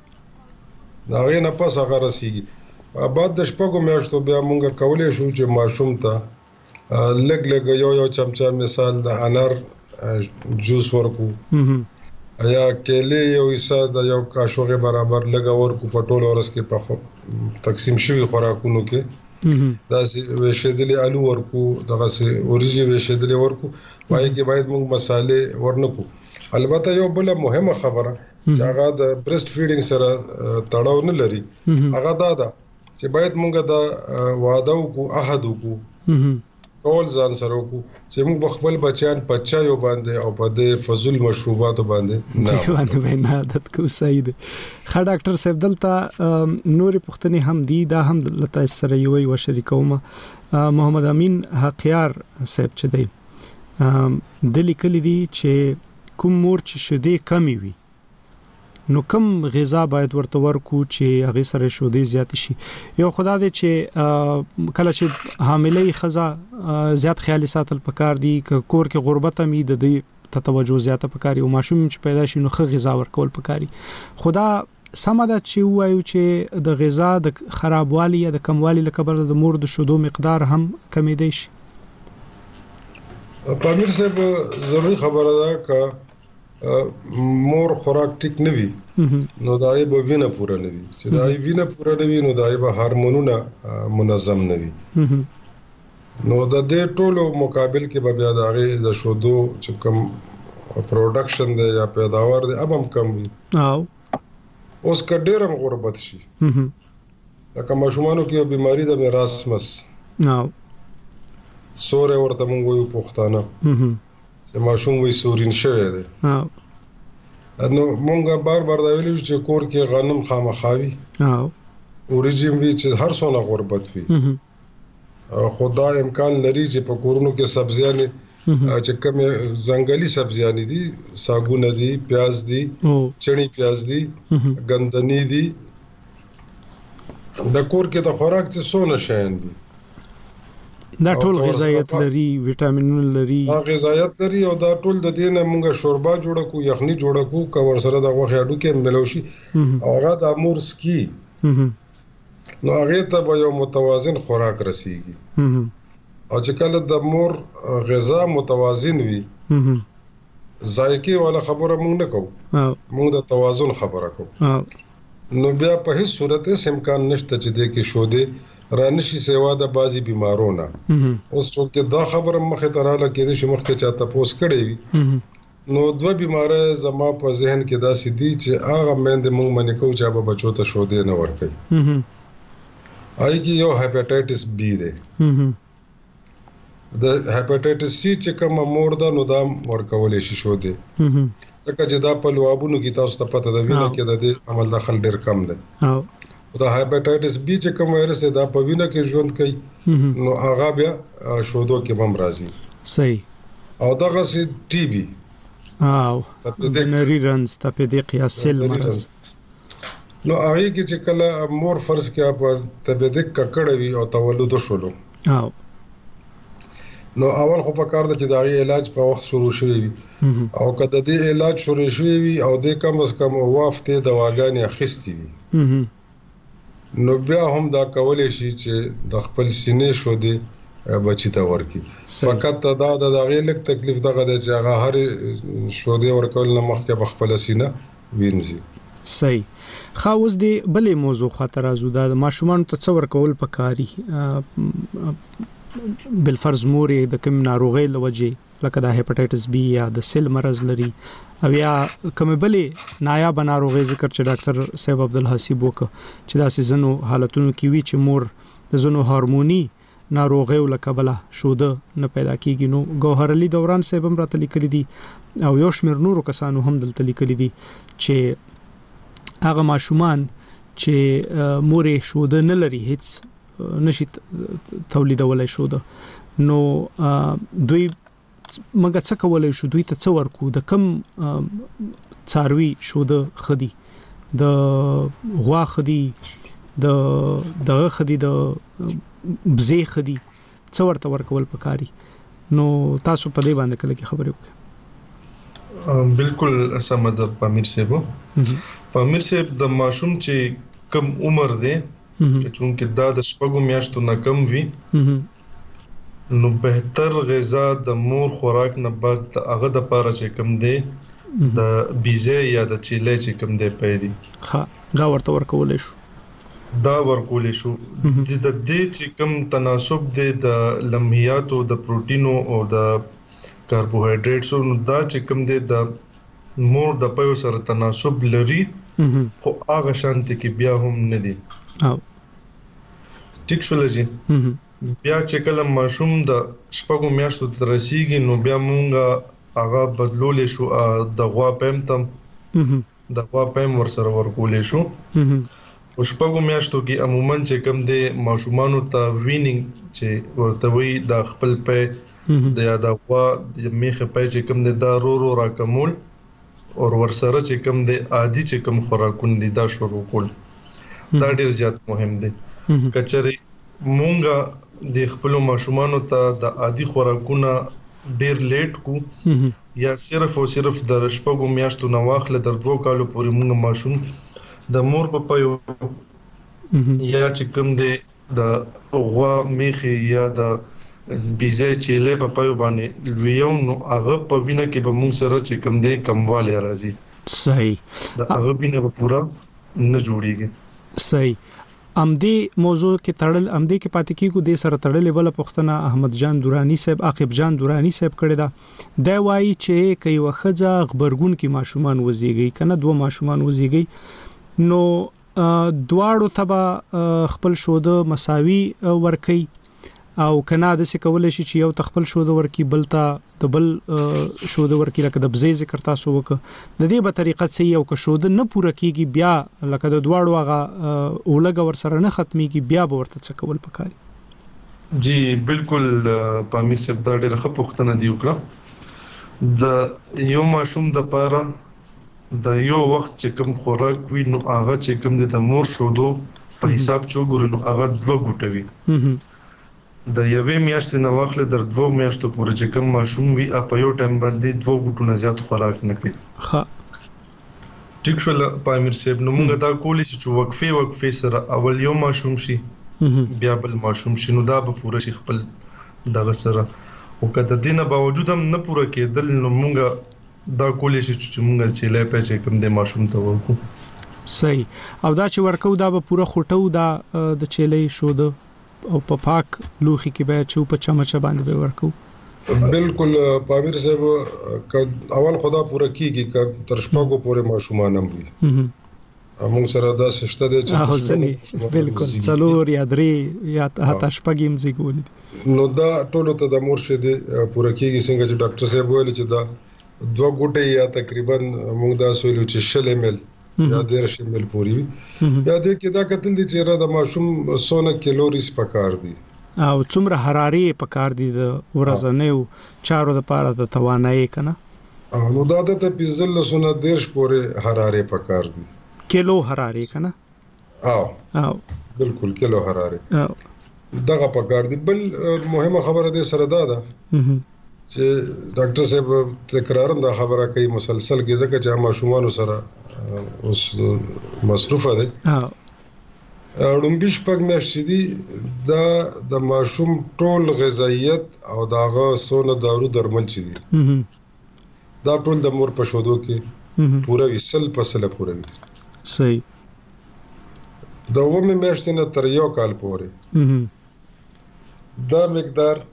دا غي نه پس هغه رسیږي. بعد د شپږو میاشتو بیا مونږ کولای شو چې ماشوم ته لګ لګ یو یو چمچا مثال د انار جوس ورکو یا کېله یو حصہ د یو کاشوغه برابر لګ ورکو په ټول ورس کې په تقسیم شوی خوراکونو کې دا سي وشیدلې الو ورکو دغه سي اوريجي وشیدلې ورکو وای کې باید مونږ مصالې ورنکو. البته یو بل مهمه خبره چې هغه د برست فیډینګ سره تړاو نه لري هغه دا ده چې باید مونږ دا وعده وکړو، عهد وکړو، ټول ځان سره وکړو چې موږ خپل بچیان په چایو باندې او په دې فضول مشروباتو باندې نه باندې نه عادت کو. صحیح دی. خا ډاکټر صاحب دلته نورې پوښتنې هم دي دا هم لته سره یو یو شریکوم. محمد امین حقیار صاحب چې دی د لیکلي دي چې کوم مور چې شیدې کمی وي نو کوم غذا باید ورته ورکو چې هغه سره شودې زیات شي. یو خدا دې چې کله چې حاملې خزا زیات خیال ساتل پکار دي ک کور کې غربت هم د دې ته توجه زیاته پکاري او ماشوم چې پیدا شي نو ښه غذا ورکول پکاري. خدا سمده چې وایو چې د غذا د خرابوالي یا د کموالي لکبر د مور د شودو مقدار هم کمیدای شي. پامیر صاحب ضروری خبره ده ک مور خوراک ټیک نه وي نو دای به وینه پوره نه وي. چې دای وینه پوره نه وي نو دای به هورمونونه منظم نه وي. نو د دې ټولو مقابل کې به بیا د د شودو چې کوم پروډکشن دی یا پیداوار دی اب هم کم وي. او اوس کډیر هم غربت شي. لکه ماشومانو کې یو بیماری د میراسمس نو سوره ورته مونږ یو پښتانه چې ماشوم وې سورین شوی دی. نو مونږه بار بار دا ویلو چې کور کې غنم خامخاوي او اوریجن وی چې هر څونه غربت وي خدا امکان لري چې په کورونو کې سبزیان چې کوم ځنګلي سبزیان دي ساګونه دي پیاز دي چڼي پیاز دي ګندنی دي د کور کې د خوراک څه سونه شین دي دا ټول غذایت لري وټامینونه لري دا غذایت لري او دا ټول د دینه مونږه شوربا جوړه کو یخني جوړه کو کور سره د غوښه اډو کې ملوشي او هغه د امور سکی نو هغه ته به یو متوازن خوراک رسیږي. او چې کله د مور غذا متوازن وي ذایقه والا خبره مونږ نه کوو، مونږ د توازن خبره کوو. نو بیا په هیڅ صورت هیڅ امکان نشته چې د کې شوده رانشي سیوا د بازي بیمارونه. اوس څوک دا خبره مخه تراله کې چې مخکې چاته پوس کړی وي نو دوه بیماره زما په ذهن کې دا سدي چې هغه مند مونږ باندې کو چې به بچو ته شوده نه ورکړي. آی کې یو هپاتایټس بی دی. د هپاتایټس سی چې کوم مور ده نو دا ورکولې شي شوده. ځکه چې دا په لوابونو کې تاسو ته پته ده وینه کې د دې عمل داخل ډیر کم دی. او دا هپاتایټس بی چې کوم وایرس دا په وینه کې ژوند کوي نو هغه بیا شودو کې بم راځي. صحیح. او دغه سي ټي بي او د نری رنز ته په دې قیاس سیل مرز نو هغه کې چې کله مور فرض کې په تبدیک ککړوي او تولد شولو. او نو اول خو په کار ده چې دا علاج په وخت شروع شي او کله دې علاج شروع شي او د کم از کم وافته دواګانې اخیستي وي نو بیا هم دا کولای شي چې د خپل سینې شو دی بچی ته ورکی. فقط دا د دغه لک تکلیف دغه د چې هغه هر شو دی ورکول نه مخکې په خپل سینې وینځي. صحیح. خاوس دی بلې موضوع خاطر ازو د ماشومان ته څور کول پکاري بالفرض موري د کوم ناروغي لوجه لکه د هپاتایټس بی یا د سیل مرز لري او یا کوم بلې نایاب ناروغي ذکر چې ډاکټر صاحب عبدالحسیب وک چې دا سيزونو حالتونو کې وی چې مور د زونو هورموني ناروغي ولکبله شوده نه پیدا کیږي. نو ګوهر علي دوران صاحب هم راته لیکلي دي او یو شمیر نورو کسانو هم دلته لیکلي دي چې هغه ماشومان چې مورې شوده نه لري هیڅ نشي تولیدولای شو ده نو دوی مګه څه کولای شو دوی ته څه ورکو د کم څاروي شو ده خدي د غوا خدي د دغه خدي د بزې خدي څه ورته ورکول پکاري. نو تاسو په دې باندې کله کې خبرې وکړه؟ بالکل سمد پامیر صاحب. پامیر صاحب د ماشوم چې کم عمر دی چونکه دا د شپږو میاشتو نه کم وي نو بهتر غذا د مور خوراک نه بعد د هغه د پاره چې کم دی د بیزه یا د چیلې چې کم دی پیدا ها دا ورته ورکول شو دا ورکول شو د دې چې کم تناسب دی د لمحیاتو د پروتینو او د کاربوهایډریټسو نو دا چې کم دی د مور د پيو سره تناسب لري خو هغه شانتي کې بیا هم نه دی. او ټیک شو لږی بیا چې کله ماشوم د شپږو میاشتو تر رسیدي نو بیا مونږه هغه بدلول شو د غوا پم تم د غوا پم ور سره ورکول شو. او شپږو میاشتو کې عموما چې کم دی ماشومانو ته وینینګ چې ورته وي د خپل پې د یا د غوا د میخه پې چې کم دی دا رو رو راکمول او ور سره چې کم دی عادي چې کم خوراکونه دي دا شروع کول دا ډیر زیات مهم دی. کچري مونږه د خپل ماشومانو ته د عادي خوراکونه ډیر لیټ کو یا صرف او صرف د شپږو میاشتو نه واخله در دوه کالو پورې مونږ ماشوم د مور په پيو یا چې کوم دی د غوا میخي یا د بیزه چیلې په پيو باندې لویو نو هغه په وینه کې به مونږ سره چې کوم دی کمواله راځي. صحیح. دا هغه وینه په پورا نه جوړیږي. صحیح. امدی موضوع کې تړل امدی کې پاتې کیږي د سره تړلې بل پښتنه احمد جان دورانی صاحب عاقب جان دورانی صاحب کړی دا د وایي چې کوي وخزه خبرګون کې ماشومان وزيږي کنه دوه ماشومان وزيږي نو دواړو تبا خپل شوده مساوي ورکي او کنه د څه کول شي چې یو تخپل شوده ورکی بلتا د بل شوده ورکی لکه د بزې ذکر تاسو وک د دې په طریقه چې یو که شوده نه پوره کیږي بیا لکه د دواړو هغه اولګ ور سره نه ختميږي بیا به ورته څه کول پکاري. جی بالکل پامیر صاحب دا ډېر ښه پوښتنه دی وکړه. د یو ماشوم د پاره د یو وخت چې کوم خوراک وي نو هغه چې کوم د مور شودو په حساب چوغورو نو هغه دوه ګوټه وي. د یوې میاشتې نه واخله در دوه میاشتو پورې چې کوم ماشوم وي په یو ټایم باندې دوه ګوټونه زیات خوراک نه کوي. ها ټیک شو پامیر صاحب نو موږ دا کولی چې وقفه وقفه سره اول یو ماشوم شي بیا بل ماشوم شي نو دا به پوره شي خپل دغه سره او کله د دینه باوجود هم نه پوره کېدل نو موږ دا کولې شي چې موږ چې لې په چې کوم د ماشوم ته ورکو. صحیح. او دا چې ورکو دا به پوره خوټو دا د چيلې شو د او په پاک لوخي کې به چې په چمچه باندې به ورکو. بالکل پامیر صاحب اول خدا پوره کیږي ک تر شپږو پورې ماشومان هم وي. موږ سره دا سشته دي چې بالکل څلور یا درې یا حتی شپږم زیګول. نو دا ټولو ته د مرشد پوره کیږي څنګه چې ډاکټر صاحب ویل چې دا دوه ګوټه یا تقریبا موږ دا سویلو چې شل مل یا ډیر شمل پوری وي. یا دې کې دا کتل دي چې را د ماشوم سونه کیلوریز پکار دي او څومره حراري پکار دي د ورځنیو چارو د پاره د توانایي کنه. نو دا د پنځل سونه ډیر پورې حراري پکار دي. کیلو حراري کنه. او او بالکل کیلو حراري او دغه پکار دي. بل مهمه خبره ده سره دا ده چې ډاکټر صاحب تکرارا دا خبره کوي مسلسل کې ځکه چې ماشومان سره اوس مصروفه ده. ها اړومبي شپږ میاشتې دي دا د ماشوم ټول غذایت او داغه سونه دارو درمل چي دي دا ټول د مور په شودو کې پوره وسل پسله پوره وي. صحیح. دا ومه میاشتې نه تر یو کال پورې دا مقدار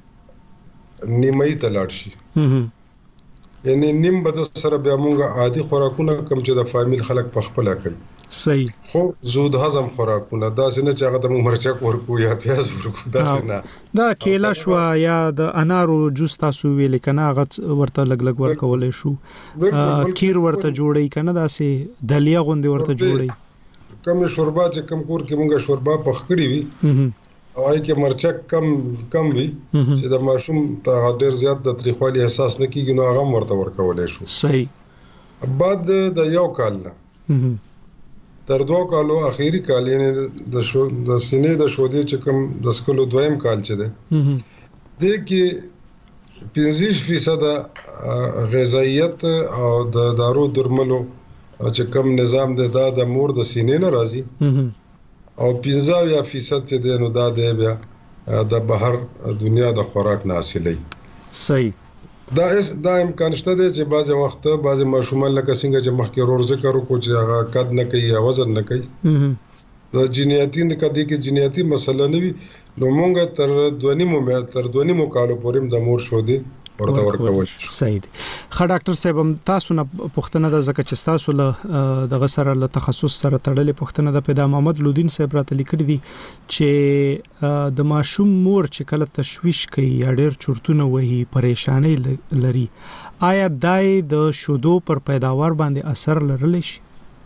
نیمه ته لاړ شي. یعنی نیم به سره بیا موږ عادي خوراکونه کم چې د فامیل خلک په خپل کوي. صحیح. خو زود هضم خوراکونه دا څنګه چې هغه د مرچک ورکو یا پیاز ورکو دا څنګه دا کیلا شو یا د انارو جوس تاسو ویل کنه هغه ورته لګ لګ ورکول شو. کیر ورته جوړی کنه دا سي دلیا غوندي ورته جوړی. کم شوربا چې کم کور کې موږ شوربا پخ کړی وي او هغه کې مرچک کم کم وي چې د ماشوم ته ډیر زیات د تریخوالي احساس نه کیږي نو هغه ورته ورکولای شو. صحیح. بعد د یو کال نه تر دوه کالو اخیری کال یعنی د شو د سینې د شودې چې کوم د سکولو دویم کال چي ده د کې پنځه فیصد غذایت او د دارو درملو چې کوم نظام ده دا د مور د سینې نه راځي او پنځه یا فیصد چې ده نو دا ده بیا د بهر دنیا د خوراک نه حاصلې. صحیح. دا اس دا امکان شته دی چې بعض وخت بعض ماشومان لکه څنګه چې مخکې ورور ذکر وکړو چې هغه قد نه کوي یا وزن نه کوي د جینیاتي نه کدي کې جینیاتي مسله نه وي نو مونږ تر دوه نیمو تر دوه نیمو کالو پورې د مور شو دي ورته ورکول شي. صحیح دي. خا ډاکټر صاحب تاسو نه پوښتنه د زکه چې تاسو له د غسر له تخصص سره تړلې پوښتنه د پیدا محمد لودین صاحب راته لیکلي دي چې د ماشوم مور چې کله تشويش کوي یا ډېر چورتونه وهي پریشانی لري آیا دای د شودو پر پیداوار باندې اثر لرلی شي؟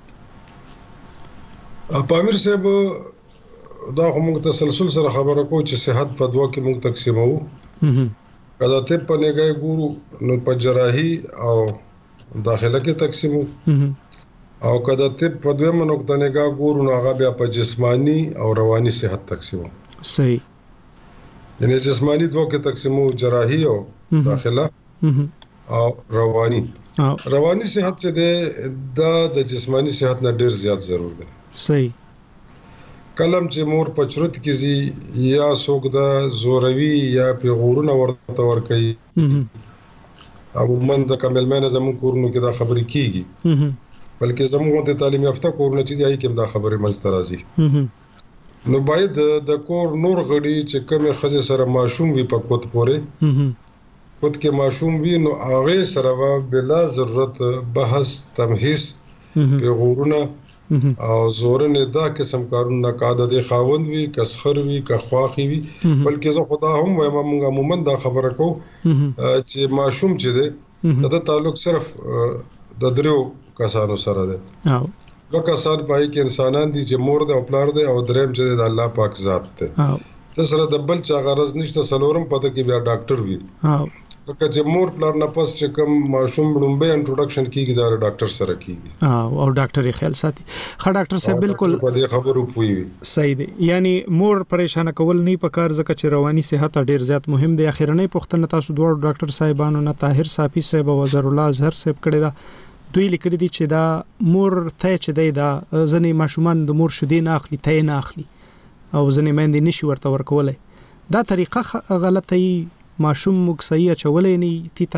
پامیر صاحب دا کوم تسلسل سره خبره کو چې صحت په دوا کې موږ تقسیمو. کله ته په نګای ګورو نو په جراحي او داخله کې تقسیمو او کله ته په دویمه نقطه نګا ګورو نو هغه بیا په جسمانی او رواني صحت تقسیمو. صحیح. یعنی جسمانی دوه کې تقسیمو جراحي او داخله او رواني. رواني صحت چې ده د د جسمانی صحت نه ډیر زیات ضرور ده. صحیح. کلم چې مور پچرت کیږي یا څوک د زوروي یا پیغورونه ورته ور کوي عموما د کمل مینه زموږ کورونو کې دا خبرې کیږي بلکې زموږ د تعلیم یافته کورونه چې دی کې دا خبرې مزته راځي نو باید د کور نور غړي چې کومه خزه سره ماشوم وي په کوت پورې کوت کې ماشوم وي نو هغه سره بلا ضرورت بحث تمهیز پیغورونه او زورنه دا قسم کارونه قاعده د خاوند وی کسخر وی کخواخي وی بلکې زه خدا هم وایم موږ عموما دا خبره کو چې ماشوم چې ده د تعلق صرف د درو کسانو سره ده او وکاسان پای کې انسانان دي چې مور ده او پلار ده او دریم چې د الله پاک ذات ده تسره د بل چا غرض نشته سلورم پته کې بیا ډاکټر وی ځکه چې مور پلار نه پس چې کوم ماشوم لومبه انټروډکشن کیږي دا ډاکټر سره کیږي او ډاکټر یې خیال ساتي. خا ډاکټر صاحب بالکل په دې خبرو پوي صحیح دی. یعنی مور پریشان کول نه پکار ځکه چې رواني صحت ډیر زیات مهم دی. اخیرنۍ پوښتنه تاسو دوه ډاکټر صاحبانو نه طاهر صافي صاحب او وزیر الله زهر صاحب کړی دا دوی لیکلي دي چې دا مور ته چې دی دا ځنې ماشومان د مور شیدې نه اخلي ته نه اخلي او ځنې مېندې نشي ورته ورکولای. دا طریقه غلطه ای ماشوم مکسیه چولې نه تیتا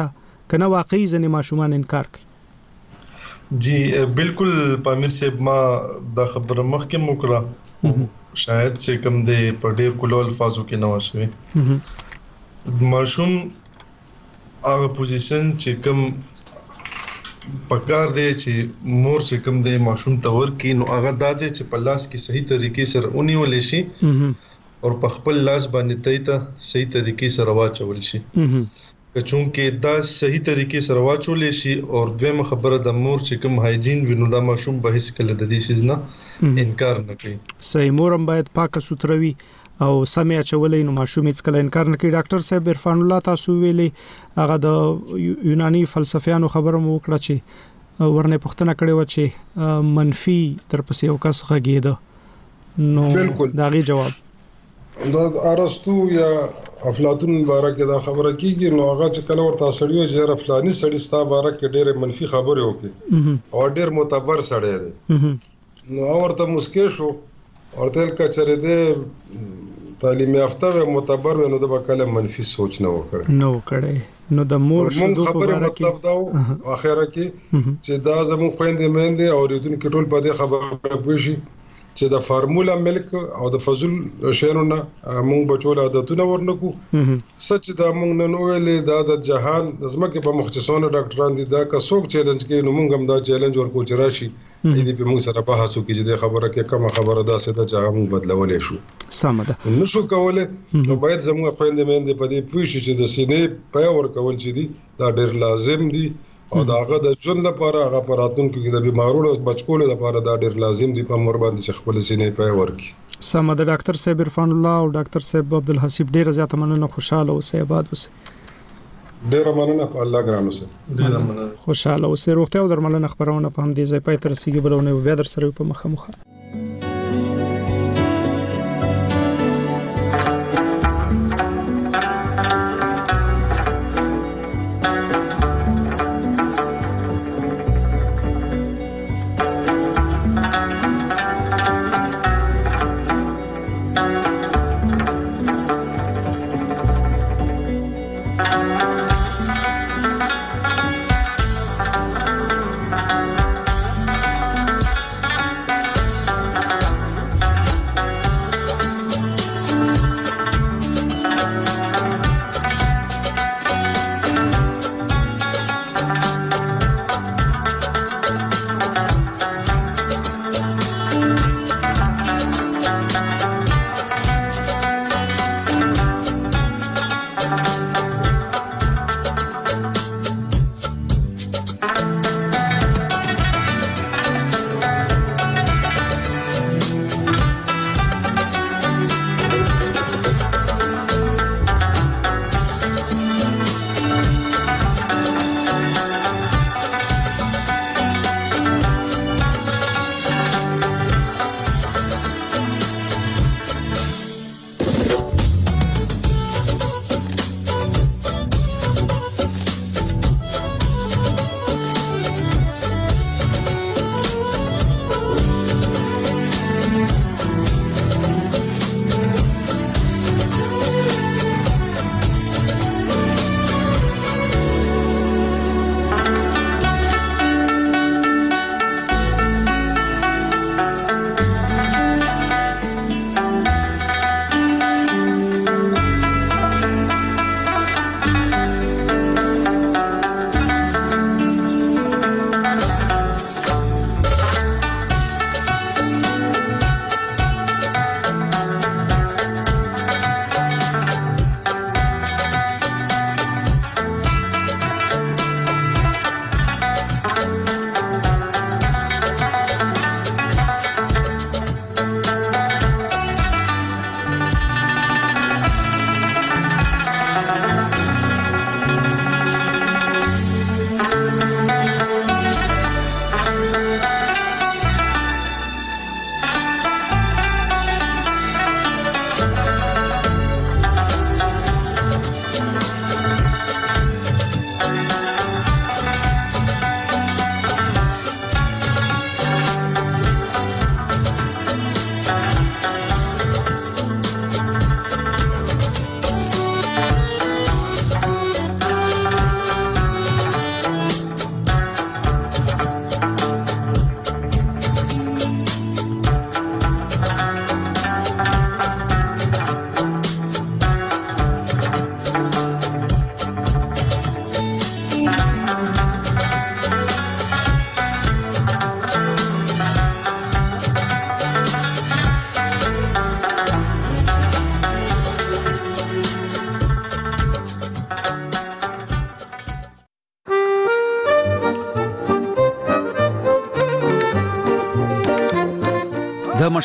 کنه واقعي ځنې ماشومان انکار کوي؟ جی بالکل پامیر صاحب ما دا خبره مخکې وکړه شاید چې کوم دې په ډېر کولو الفاظو کې نه وشوي ماشوم هغه پوزیشن چې کوم پکار دی چې مور چې کوم دی ماشوم ته ورکړي نو هغه دا دی چې په لاس کې صحیح طریقې سره ونیول شي او په خپل لاس باندې ته صحیح طریقې سره واچول شي چونکه دا صحیح طریقې سره واچول شي او دویمه خبره د مور چې کوم هایجین وینو دا ماشوم به هیڅ کله د دې شي نه انکار نه کوي صحیح مورم باید پاکه سوتروي او سمې اچولې نو ماشوم هیڅ کله انکار نه کوي. ډاکټر صاحب عرفان الله تاسو ویلي هغه د یوناني فلسفیانو خبره مو وکړه چې ورنه پوښتنه کړې و چې منفي تر پسې یو کس غږیده نو دا غي جواب دا ارسطو یا افلاطون مبارک دا خبره کیږي نو هغه چې کله ورته سړیو چې افلانی سړی ستا مبارک ډېر منفي خبره وکړي او ډېر معتبر سړی دی نو ورته مسکې شو ورته کچره دی تعلیم یافته او معتبر نو د بکاله منفي سوچ نه وکړي نو کړي نو د مور شودو خبره مطلب دا اخره کې چې دا زموږ خويندې مېندې او ریتون کې ټول په دې خبره پوښي چې د فارمولا ملک او د فضل شینونه مونږ بچول عادتونه ورنکو سچ دا مونږ نن ویلې دا د جهان زمکه په مختصونه ډاکټران دي دا که څوک چیلنج کوي نو مونږ هم دا چیلنج ورکو چې راشي دې په مونږ سره بحث وکړي چې خبره کې کومه خبره ده چې دا چې مونږ بدلولې شو سم ده نو شو کوله نو باید زموږ خويندې مېندې په دې پوښي چې د سینې په ور کول چې دي دا ډېر لازم دي او داغه د ژوند لپاره هغه پراتون کې د بیمارونو بچکول لپاره دا ډېر لازم دي په مور باندې چې خپل سینې په ورکی. سم د ډاکټر صاحب عرفان الله او ډاکټر صاحب عبدالحسیب ډېر زیات مننه خوشاله اوسئ آباد اوسئ. ډېر مننه په الله ګران اوسئ. ډېر مننه خوشاله اوسئ. روغتیا او درملنه خبرونه په هم دې ځای پای تر رسیدي بلونه بیا در سره په مخه مخه.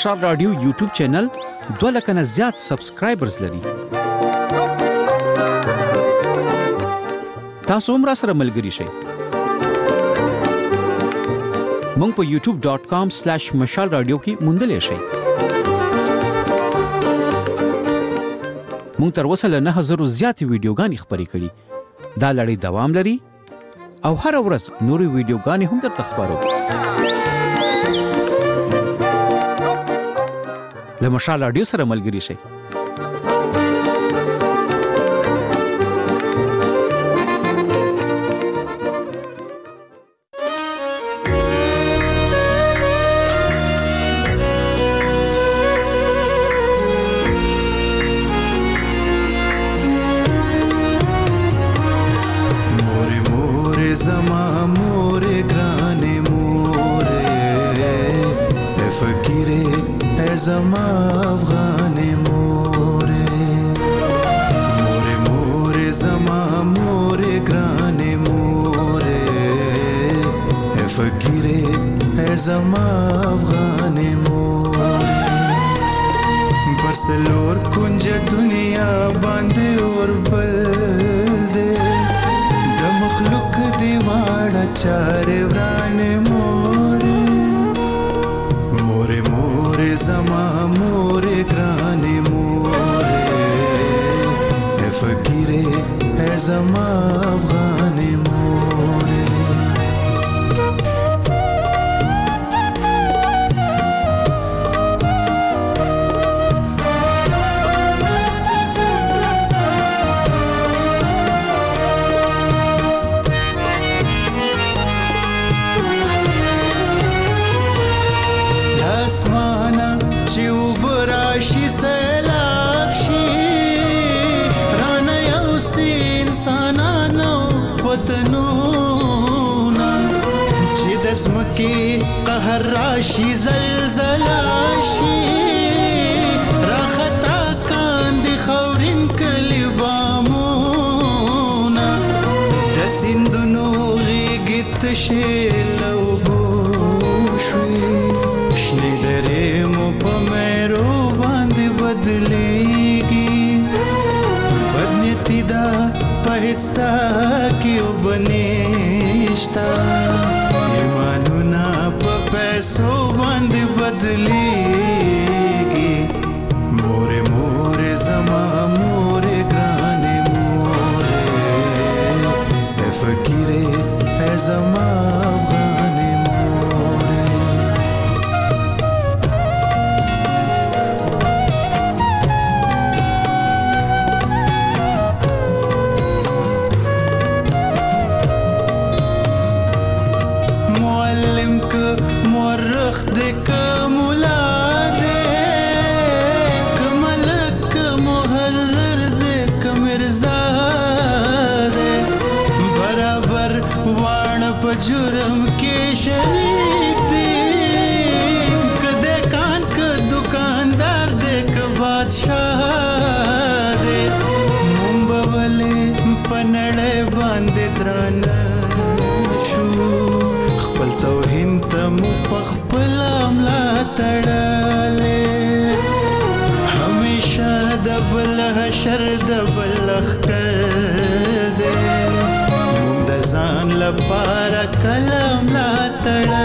مشال رادیو یوټیوب چینل دوه لک نه زیات سبسکرایبرز لري. تاسو هم راسره ملګري شئ. مونږ په یوټیوب ډاٹ کام سلیش مشال رادیو کې موندلی شئ. مونږ تر اوسه له نه زره زیاتې ویډیوګانې خپرې کړي. دا لړۍ دوام لري او هر ورځ نورې ویډیوګانې هم درته خپرو. له مشال رادیو سره ملګري شئ. زما افغان موره موره موره زما موره گران موره فقیره زما افغان موره برسلور کنج دنیا باندې اور بل دے د مخلوق دی واړه چار وران موره موره موره زما موره گران موره فقیره زما افغان موره زمکی قهر راشی زلزلاشی راختا کاندی خورین کلی بامونا دسندنو غیگت شیلو بوشوی شنی دریمو پا میرو باندی بدلیگی بدنیتی دا پا حدسا کیو بنیشتا ایمانونا پا پیسو باند بدلیگی موره موره زما موره گران موره فقیره زما افغان موره معلم که مورخ ده که مولا ده که ملک که محرر ده که مرزا ده برابر وان پا جرم کے شریک ده که دکان که دکاندار ده که بادشاہ ده ممبوله پنڑے باندے دران شو خپل توهین ته مو پخپل املا تړلې همیشه د بل حشر د بل اخکر دې د ځان لپاره کلم لا تړلې